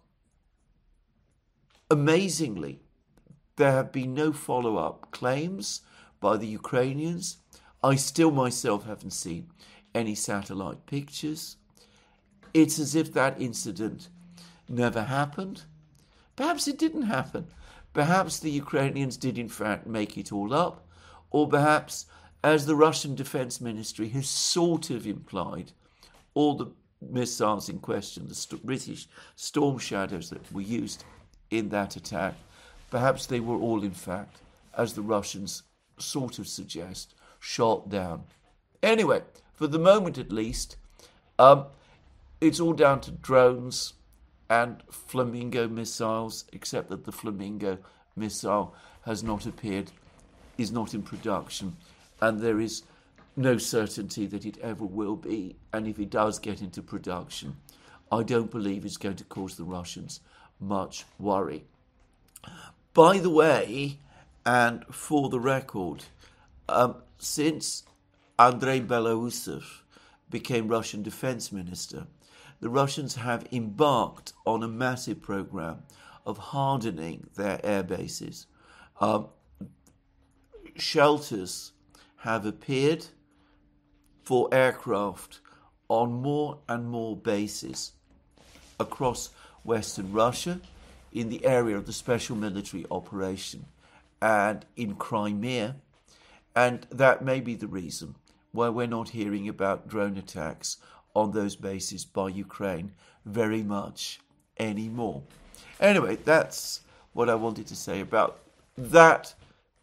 Speaker 1: amazingly, there have been no follow-up claims by the Ukrainians. I still myself haven't seen any satellite pictures. It's as if that incident never happened. Perhaps it didn't happen. Perhaps the Ukrainians did in fact make it all up, or perhaps, as the Russian Defense Ministry has sort of implied, all the missiles in question, the st- British Storm Shadows that were used in that attack, perhaps they were all in fact, as the Russians sort of suggest, shot down. Anyway, for the moment at least, um, it's all down to drones and Flamingo missiles, except that the Flamingo missile has not appeared, is not in production, and there is no certainty that it ever will be. And if it does get into production, I don't believe it's going to cause the Russians much worry. By the way, and for the record, um, since Andrei Belousov became Russian defense minister, the Russians have embarked on a massive program of hardening their air bases. Um, shelters have appeared for aircraft on more and more bases across Western Russia, in the area of the special military operation, and in Crimea. And that may be the reason why we're not hearing about drone attacks on those bases by Ukraine very much anymore. Anyway, that's what I wanted to say about that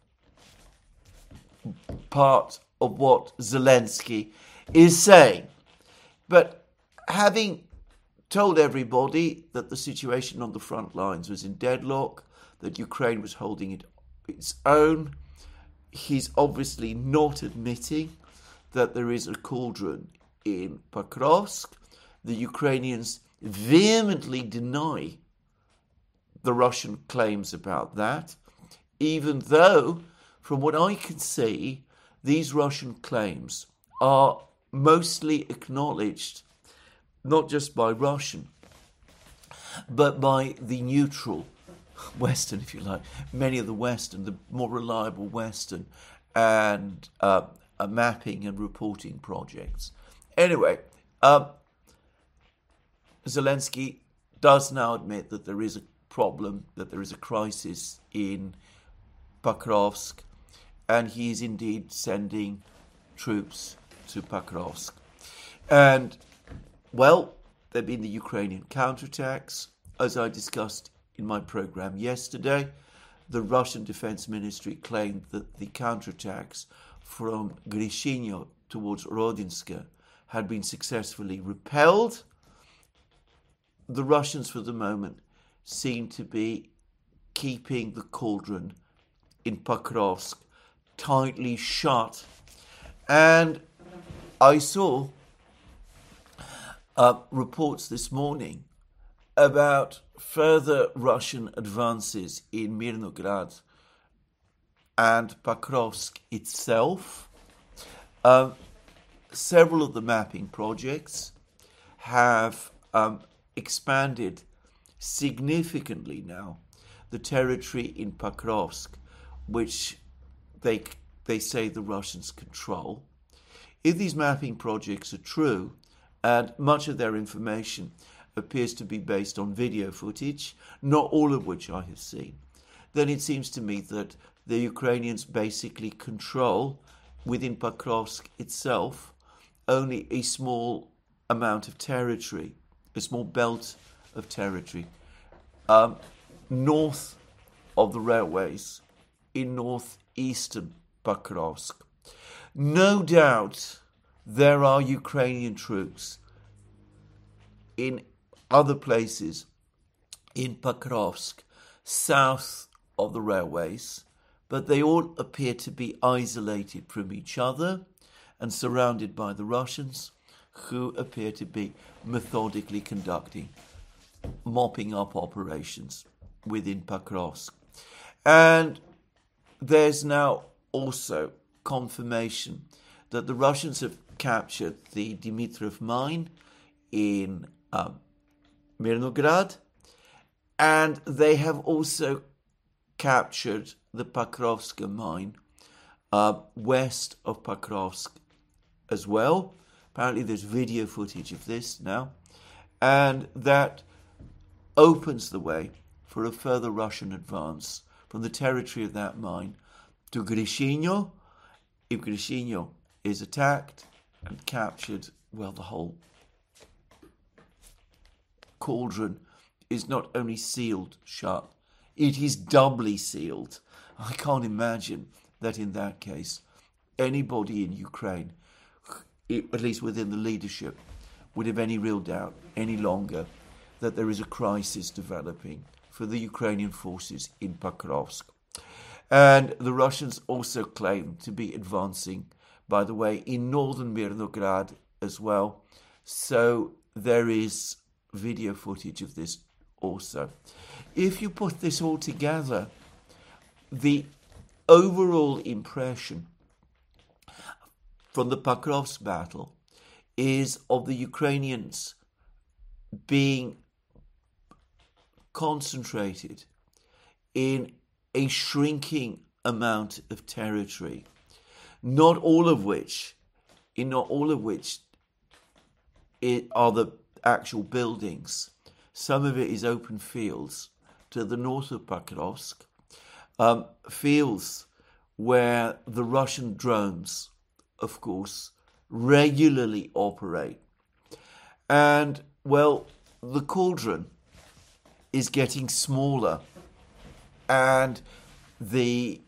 Speaker 1: part of what Zelensky is saying. But having told everybody that the situation on the front lines was in deadlock, that Ukraine was holding it its own, he's obviously not admitting that there is a cauldron in Pakrovsk. The Ukrainians vehemently deny the Russian claims about that, even though, from what I can see, these Russian claims are mostly acknowledged not just by Russian, but by the neutral Western, if you like, many of the Western, the more reliable Western, and uh, mapping and reporting projects. Anyway, uh, Zelensky does now admit that there is a problem, that there is a crisis in Pakrovsk, and he is indeed sending troops to Pakrovsk. And, well, there have been the Ukrainian counterattacks. As I discussed in my program yesterday, the Russian Defense Ministry claimed that the counterattacks from Grishinyo towards Rodinska had been successfully repelled. The Russians, for the moment, seem to be keeping the cauldron in Pokrovsk tightly shut. And I saw uh, reports this morning about further Russian advances in Mirnograd and Pokrovsk itself. Uh, several of the mapping projects have um, expanded significantly now the territory in Pokrovsk, which they they say the Russians control. If these mapping projects are true, and much of their information appears to be based on video footage, not all of which I have seen, then it seems to me that the Ukrainians basically control, within Pokrovsk itself, only a small amount of territory, a small belt of territory, um, north of the railways, in northeastern Pokrovsk. No doubt there are Ukrainian troops in other places in Pokrovsk, south of the railways, but they all appear to be isolated from each other and surrounded by the Russians, who appear to be methodically conducting mopping up operations within Pokrovsk. And there's now also confirmation that the Russians have captured the Dmitrov mine in um, Mirnograd, and they have also captured the Pokrovska mine uh, west of Pokrovsk as well. Apparently there's video footage of this now, and that opens the way for a further Russian advance from the territory of that mine to Grishinyo. If Grishinyo is attacked and captured, well, the whole cauldron is not only sealed shut, it is doubly sealed. I can't imagine that in that case anybody in Ukraine, at least within the leadership, would have any real doubt any longer that there is a crisis developing for the Ukrainian forces in Pokrovsk. And the Russians also claim to be advancing, by the way, in northern Mirnograd as well. So there is video footage of this also. If you put this all together, the overall impression from the Pokrovsk battle is of the Ukrainians being concentrated in a shrinking amount of territory, not all of which, in not all of which it are the actual buildings. Some of it is open fields to the north of Pokrovsk, um, fields where the Russian drones, of course, regularly operate. And, well, the cauldron is getting smaller, and the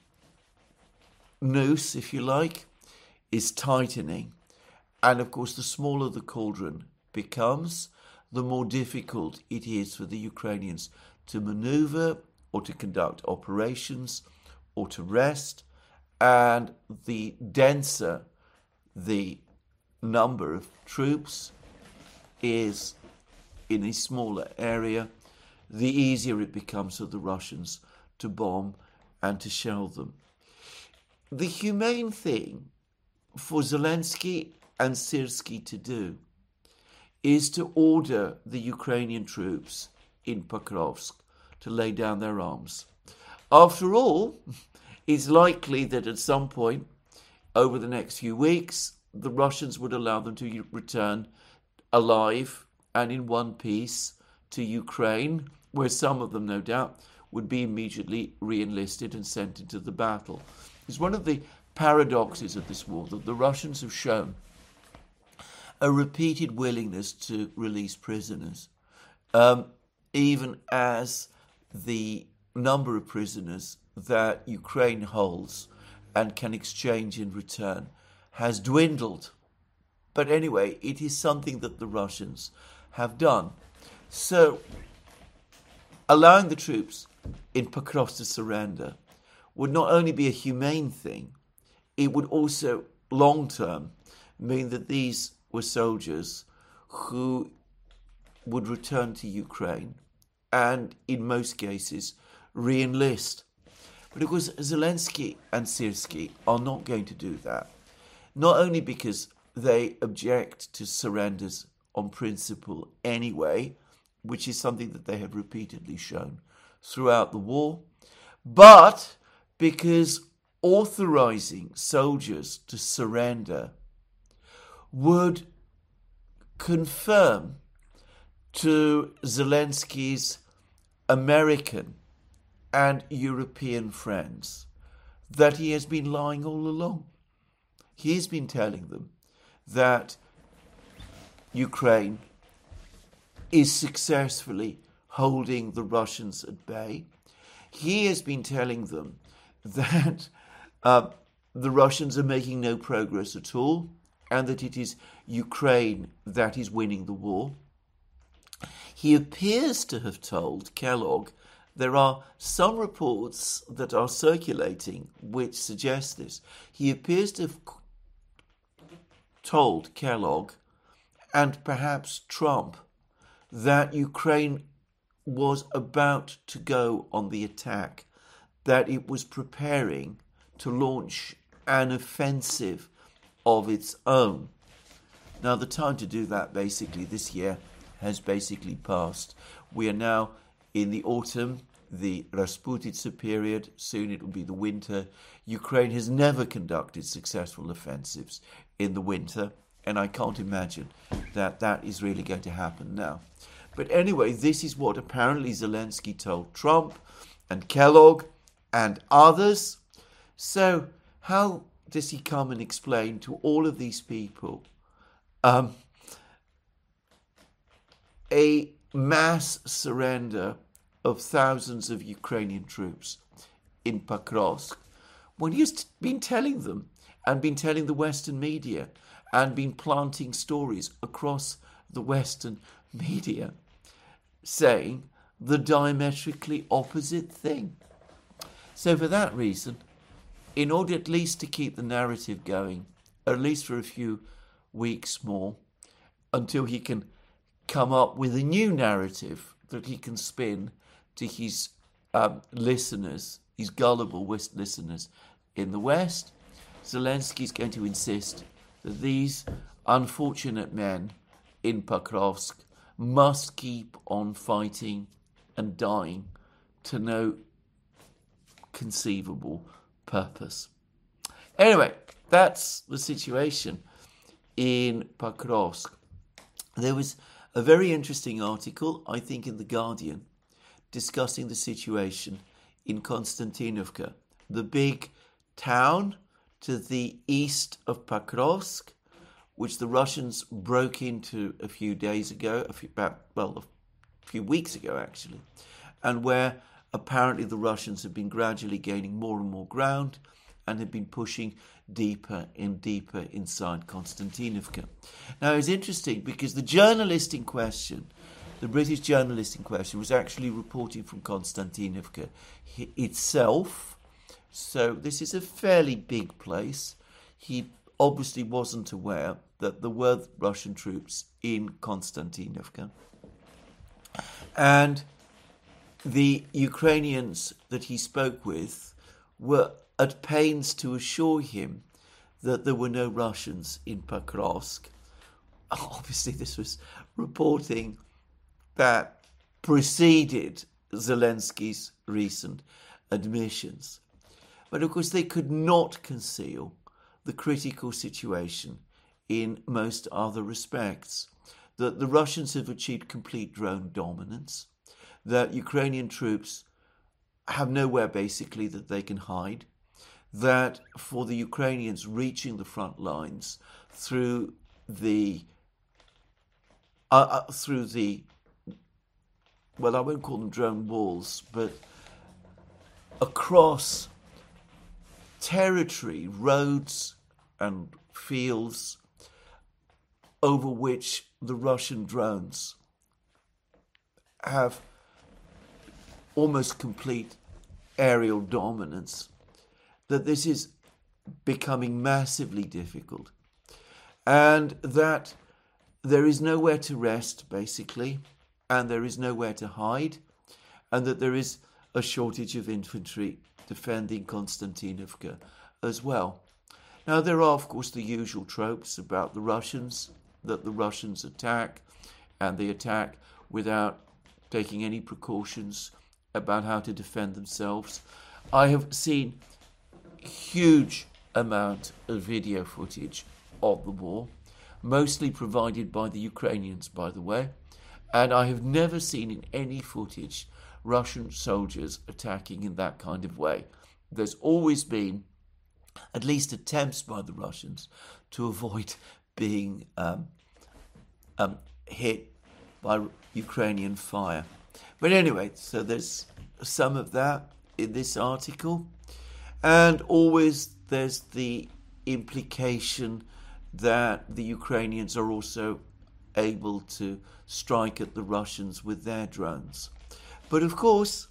Speaker 1: noose, if you like, is tightening. And, of course, the smaller the cauldron becomes, the more difficult it is for the Ukrainians to maneuver or to conduct operations or to rest. And the denser the number of troops is in a smaller area, the easier it becomes for the Russians to bomb and to shell them. The humane thing for Zelensky and Syrskyi to do is to order the Ukrainian troops in Pokrovsk to lay down their arms. After all, it's likely that at some point over the next few weeks, the Russians would allow them to return alive and in one piece to Ukraine, where some of them, no doubt, would be immediately re-enlisted and sent into the battle. It's one of the paradoxes of this war that the Russians have shown a repeated willingness to release prisoners, um, even as the number of prisoners that Ukraine holds and can exchange in return has dwindled. But anyway, it is something that the Russians have done. So, allowing the troops in Pokrovsk to surrender would not only be a humane thing, it would also, long term, mean that these were soldiers who would return to Ukraine and, in most cases, re-enlist. But of course, Zelensky and Syrskyi are not going to do that. Not only because they object to surrenders on principle anyway, which is something that they have repeatedly shown throughout the war, but because authorizing soldiers to surrender would confirm to Zelensky's American and European friends that he has been lying all along. He has been telling them that Ukraine is successfully holding the Russians at bay. He has been telling them that uh, the Russians are making no progress at all and that it is Ukraine that is winning the war. He appears to have told Kellogg, there are some reports that are circulating which suggest this. He appears to have told Kellogg and perhaps Trump that Ukraine was about to go on the attack, that it was preparing to launch an offensive of its own. Now, the time to do that basically this year has basically passed. We are now in the autumn, the Rasputitsa period. Soon it will be the winter. Ukraine has never conducted successful offensives in the winter, and I can't imagine that that is really going to happen now. But anyway, this is what apparently Zelensky told Trump and Kellogg and others. So how does he come and explain to all of these people um, a mass surrender of thousands of Ukrainian troops in Pakrovsk when he has been telling them and been telling the Western media and been planting stories across the Western media saying the diametrically opposite thing? So for that reason, in order at least to keep the narrative going, at least for a few weeks more, until he can come up with a new narrative that he can spin to his um, listeners, his gullible West listeners in the West, Zelensky is going to insist that these unfortunate men in Pakrovsk must keep on fighting and dying to no conceivable purpose. Anyway, that's the situation in Pakrovsk. There was a very interesting article, I think, in The Guardian, discussing the situation in Konstantinovka, the big town to the east of Pakrovsk, which the Russians broke into a few days ago, a few, about, well, a few weeks ago, actually, and where apparently the Russians have been gradually gaining more and more ground and have been pushing deeper and deeper inside Konstantinovka. Now, it's interesting because the journalist in question, the British journalist in question, was actually reporting from Konstantinovka itself. So this is a fairly big place. He obviously wasn't aware that there were Russian troops in Konstantinovka. And the Ukrainians that he spoke with were at pains to assure him that there were no Russians in Pakrovsk. Obviously, this was reporting that preceded Zelensky's recent admissions. But of course, they could not conceal the critical situation in most other respects. That the Russians have achieved complete drone dominance, that Ukrainian troops have nowhere basically that they can hide, that for the Ukrainians reaching the front lines through the uh, uh, through the well, I won't call them drone walls, but across territory, roads and fields over which the Russian drones have almost complete aerial dominance, that this is becoming massively difficult, and that there is nowhere to rest, basically, and there is nowhere to hide, and that there is a shortage of infantry defending Konstantinovka as well. Now, there are, of course, the usual tropes about the Russians, that the Russians attack, and they attack without taking any precautions about how to defend themselves. I have seen huge amount of video footage of the war, mostly provided by the Ukrainians, by the way, and I have never seen in any footage Russian soldiers attacking in that kind of way. There's always been at least attempts by the Russians to avoid being um, um, hit by Ukrainian fire. But anyway, so there's some of that in this article. And always there's the implication that the Ukrainians are also able to strike at the Russians with their drones. But of course,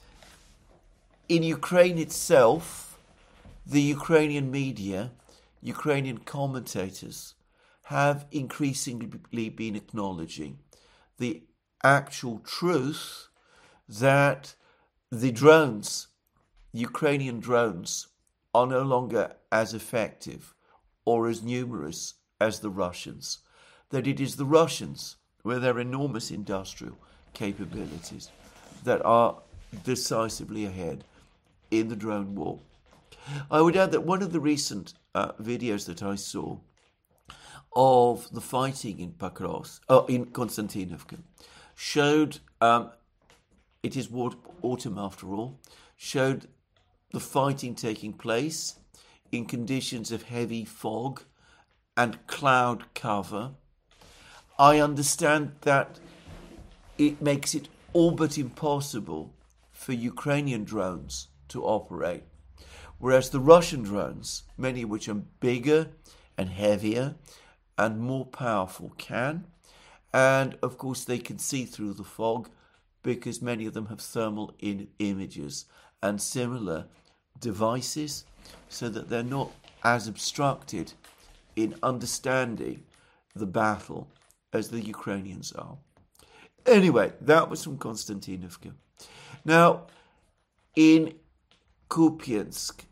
Speaker 1: in Ukraine itself, the Ukrainian media, Ukrainian commentators have increasingly been acknowledging the actual truth that the drones, Ukrainian drones, are no longer as effective or as numerous as the Russians, that it is the Russians, with their enormous industrial capabilities, that are decisively ahead in the drone war. I would add that one of the recent uh, videos that I saw of the fighting in Pakrovsk, oh, in Konstantinovka, showed, um, it is autumn after all, showed the fighting taking place in conditions of heavy fog and cloud cover. I understand that it makes it all but impossible for Ukrainian drones to operate, whereas the Russian drones, many of which are bigger and heavier and more powerful, can. And of course they can see through the fog because many of them have thermal in images and similar devices, so that they're not as obstructed in understanding the battle as the Ukrainians are. Anyway, that was from Konstantinovka. Now, in Kupiansk,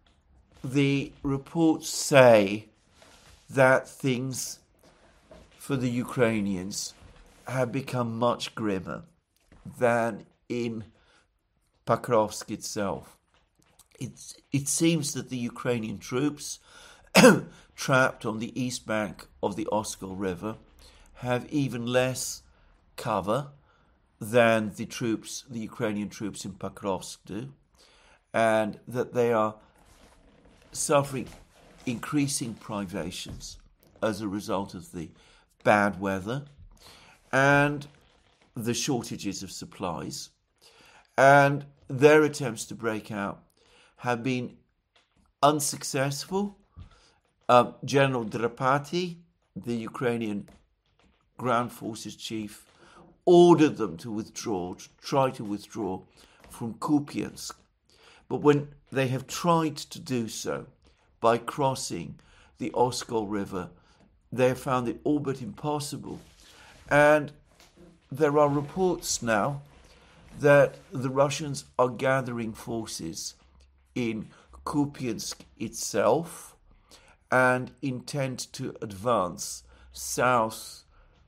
Speaker 1: the reports say that things for the Ukrainians have become much grimmer than in Pakrovsk itself. It's, it seems that the Ukrainian troops trapped on the east bank of the Oskol River have even less cover than the troops, the Ukrainian troops in Pakrovsk do, and that they are suffering increasing privations as a result of the bad weather and the shortages of supplies, and their attempts to break out have been unsuccessful. Uh, General Drapati, the Ukrainian ground forces chief, ordered them to withdraw, to try to withdraw from Kupiansk. But when they have tried to do so by crossing the Oskol River, they have found it all but impossible. And there are reports now that the Russians are gathering forces in Kupiansk itself and intend to advance south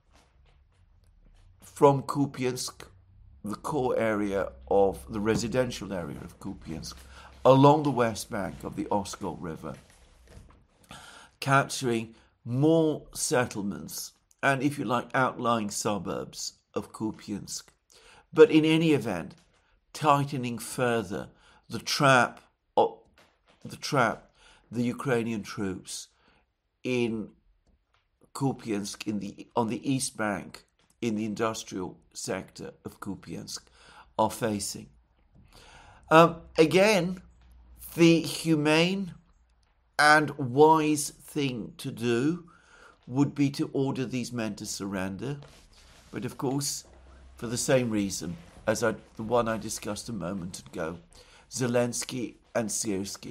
Speaker 1: from Kupiansk, the core area of the residential area of Kupiansk, along the west bank of the Oskol River, capturing more settlements and, if you like, outlying suburbs of Kupiansk. But in any event, tightening further the trap of the trap the Ukrainian troops in Kupiansk, in the on the east bank, in the industrial sector of Kupiansk, are facing. Um, again, the humane and wise thing to do would be to order these men to surrender. But of course, for the same reason as I, the one I discussed a moment ago, Zelensky and Syrskyi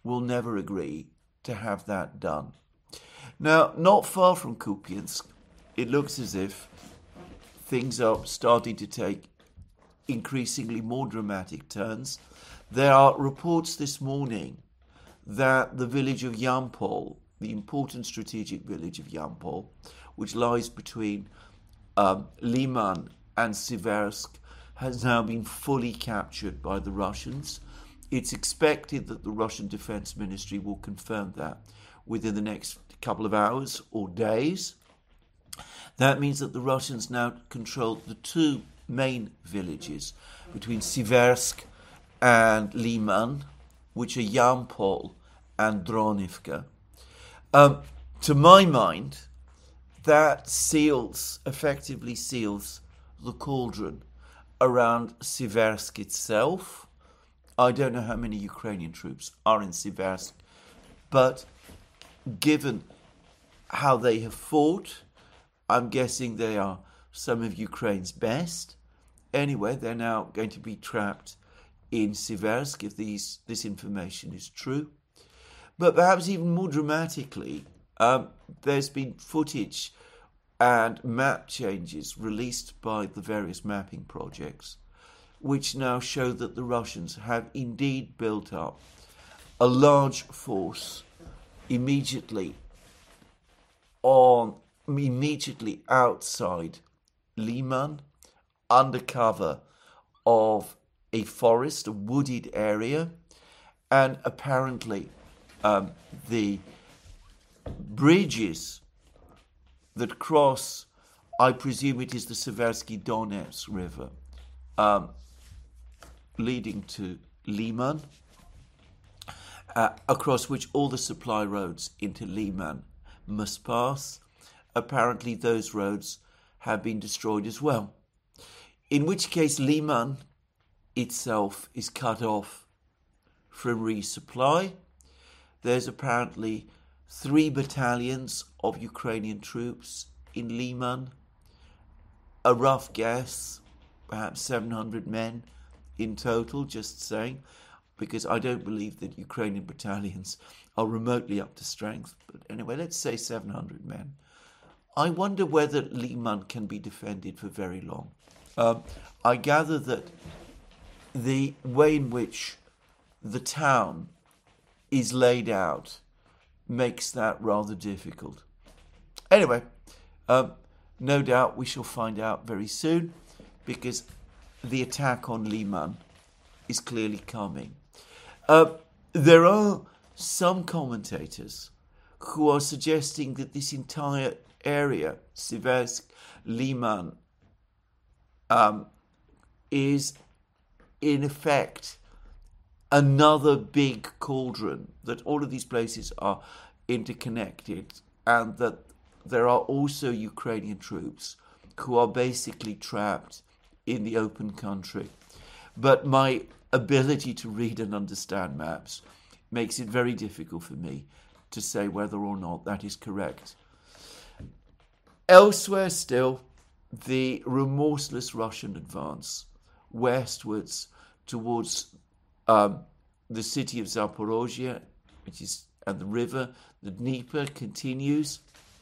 Speaker 1: will never agree to have that done. Now, not far from Kupiansk, it looks as if things are starting to take increasingly more dramatic turns. There are reports this morning that the village of Yampol, the important strategic village of Yampol, which lies between um, Liman and Siversk, has now been fully captured by the Russians. It's expected that the Russian Defense Ministry will confirm that within the next couple of hours or days. That means that the Russians now control the two main villages between Siversk and Liman, which are Yampol and Dronivka. Um, to my mind, that seals, effectively seals the cauldron around Siversk itself. I don't know how many Ukrainian troops are in Siversk, but given how they have fought, I'm guessing they are some of Ukraine's best. Anyway, they're now going to be trapped in Siversk if these, this information is true. But perhaps even more dramatically, um, there's been footage and map changes released by the various mapping projects, which now show that the Russians have indeed built up a large force immediately on, immediately outside Liman, under cover of a forest, a wooded area, and apparently um, the bridges that cross, I presume it is the Seversky Donets River, um, leading to Liman, uh, across which all the supply roads into Liman must pass. Apparently those roads have been destroyed as well. In which case Liman itself is cut off from resupply. There's apparently three battalions of Ukrainian troops in Liman. A rough guess, perhaps seven hundred men in total, just saying, because I don't believe that Ukrainian battalions are remotely up to strength. But anyway, let's say seven hundred men. I wonder whether Liman can be defended for very long. Um, I gather that the way in which the town is laid out makes that rather difficult. Anyway, um, no doubt we shall find out very soon, because the attack on Liman is clearly coming. Uh, there are some commentators who are suggesting that this entire area, Siversk, Liman, um, is in effect another big cauldron, that all of these places are interconnected, and that there are also Ukrainian troops who are basically trapped in the open country. But my ability to read and understand maps makes it very difficult for me to say whether or not that is correct. Elsewhere still, the remorseless Russian advance westwards towards um, the city of Zaporozhye, which is at the river, the Dnieper, continues.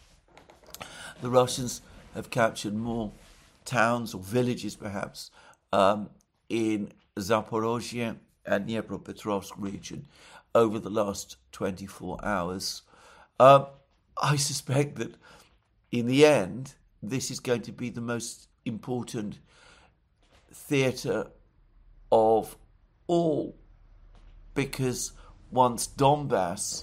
Speaker 1: The Russians have captured more towns or villages, perhaps, um, in Zaporozhye and Dnipropetrovsk region over the last twenty-four hours. Uh, I suspect that in the end, this is going to be the most important theatre of all, because once Donbass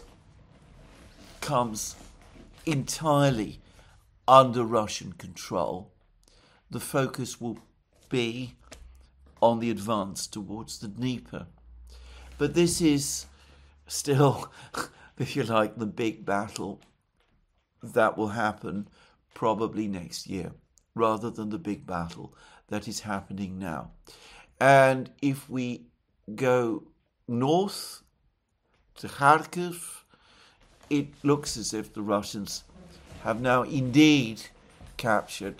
Speaker 1: comes entirely under Russian control, the focus will be on the advance towards the Dnieper. But this is still, if you like, the big battle that will happen probably next year, rather than the big battle that is happening now. And if we go north to Kharkiv, it looks as if the Russians have now indeed captured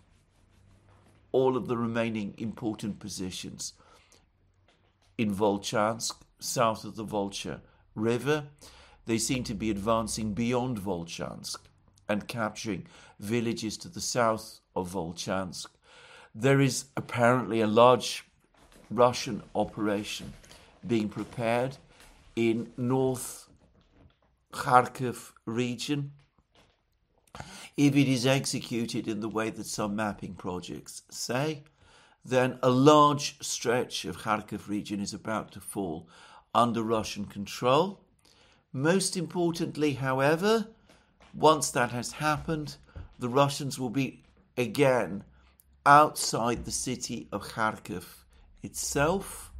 Speaker 1: all of the remaining important positions in Volchansk, south of the Volcha river. They seem to be advancing beyond Volchansk and capturing villages to the south of Volchansk. There is apparently a large Russian operation being prepared in North Kharkiv region. If it is executed in the way that some mapping projects say, then a large stretch of Kharkiv region is about to fall under Russian control. Most importantly, however, once that has happened, the Russians will be again outside the city of Kharkiv itself.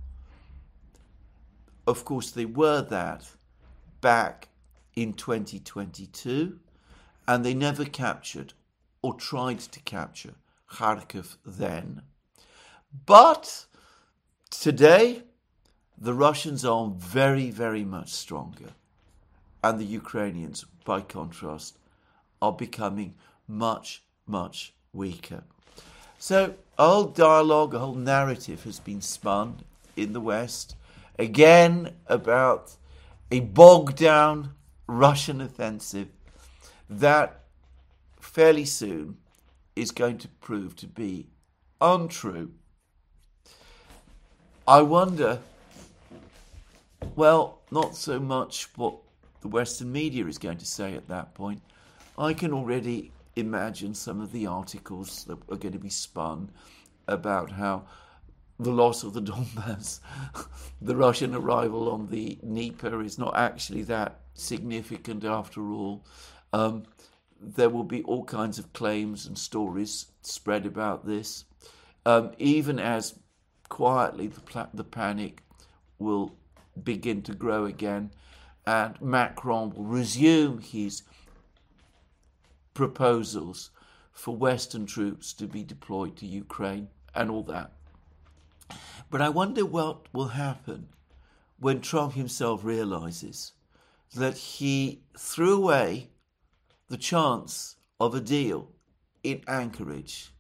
Speaker 1: Of course, they were that back in twenty twenty-two, and they never captured or tried to capture Kharkiv then. But today, the Russians are very, very much stronger, and the Ukrainians, by contrast, are becoming much, much weaker. So a whole dialogue, a whole narrative has been spun in the West, again about a bogged down Russian offensive that fairly soon is going to prove to be untrue. I wonder, well, not so much what the Western media is going to say at that point. I can already imagine some of the articles that are going to be spun about how the loss of the Donbass, the Russian arrival on the Dnieper is not actually that significant after all. Um, there will be all kinds of claims and stories spread about this, um, even as quietly the, pla- the panic will begin to grow again, and Macron will resume his proposals for Western troops to be deployed to Ukraine and all that. But I wonder what will happen when Trump himself realizes that he threw away the chance of a deal in Anchorage,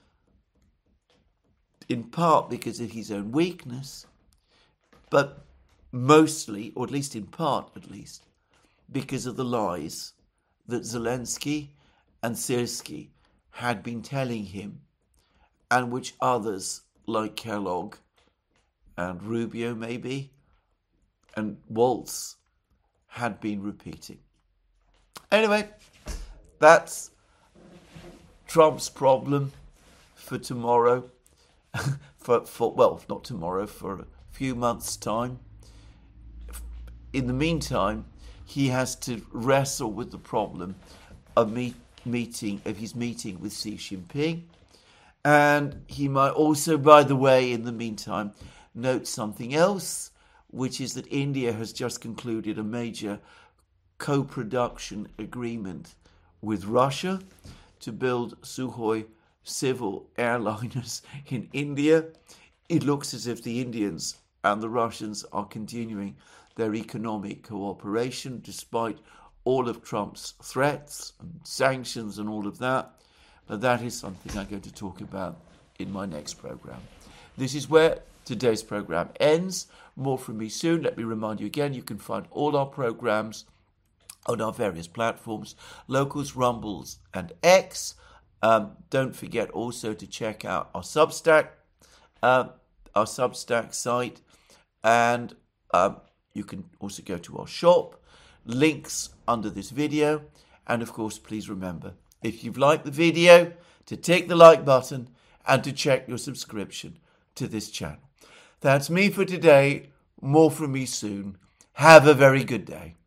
Speaker 1: in part because of his own weakness, but mostly, or at least in part at least, because of the lies that Zelensky and Syrskyi had been telling him, and which others like Kellogg and Rubio maybe, and Waltz had been repeating. Anyway, that's Trump's problem for tomorrow, for, for well, not tomorrow, for a few months' time. In the meantime, he has to wrestle with the problem of meet, meeting of his meeting with Xi Jinping, and he might also, by the way, in the meantime, note something else, which is that India has just concluded a major co-production agreement with Russia to build Sukhoi civil airliners in India. It looks as if the Indians and the Russians are continuing their economic cooperation despite all of Trump's threats and sanctions and all of that. But that is something I'm going to talk about in my next program. This is where today's program ends. More from me soon. Let me remind you again, you can find all our programs on our various platforms, Locals, Rumbles, and X. Um, don't forget also to check out our Substack, uh, our Substack site, and uh, you can also go to our shop. Links under this video, and of course, please remember, if you've liked the video, to tick the like button and to check your subscription to this channel. That's me for today. More from me soon. Have a very good day.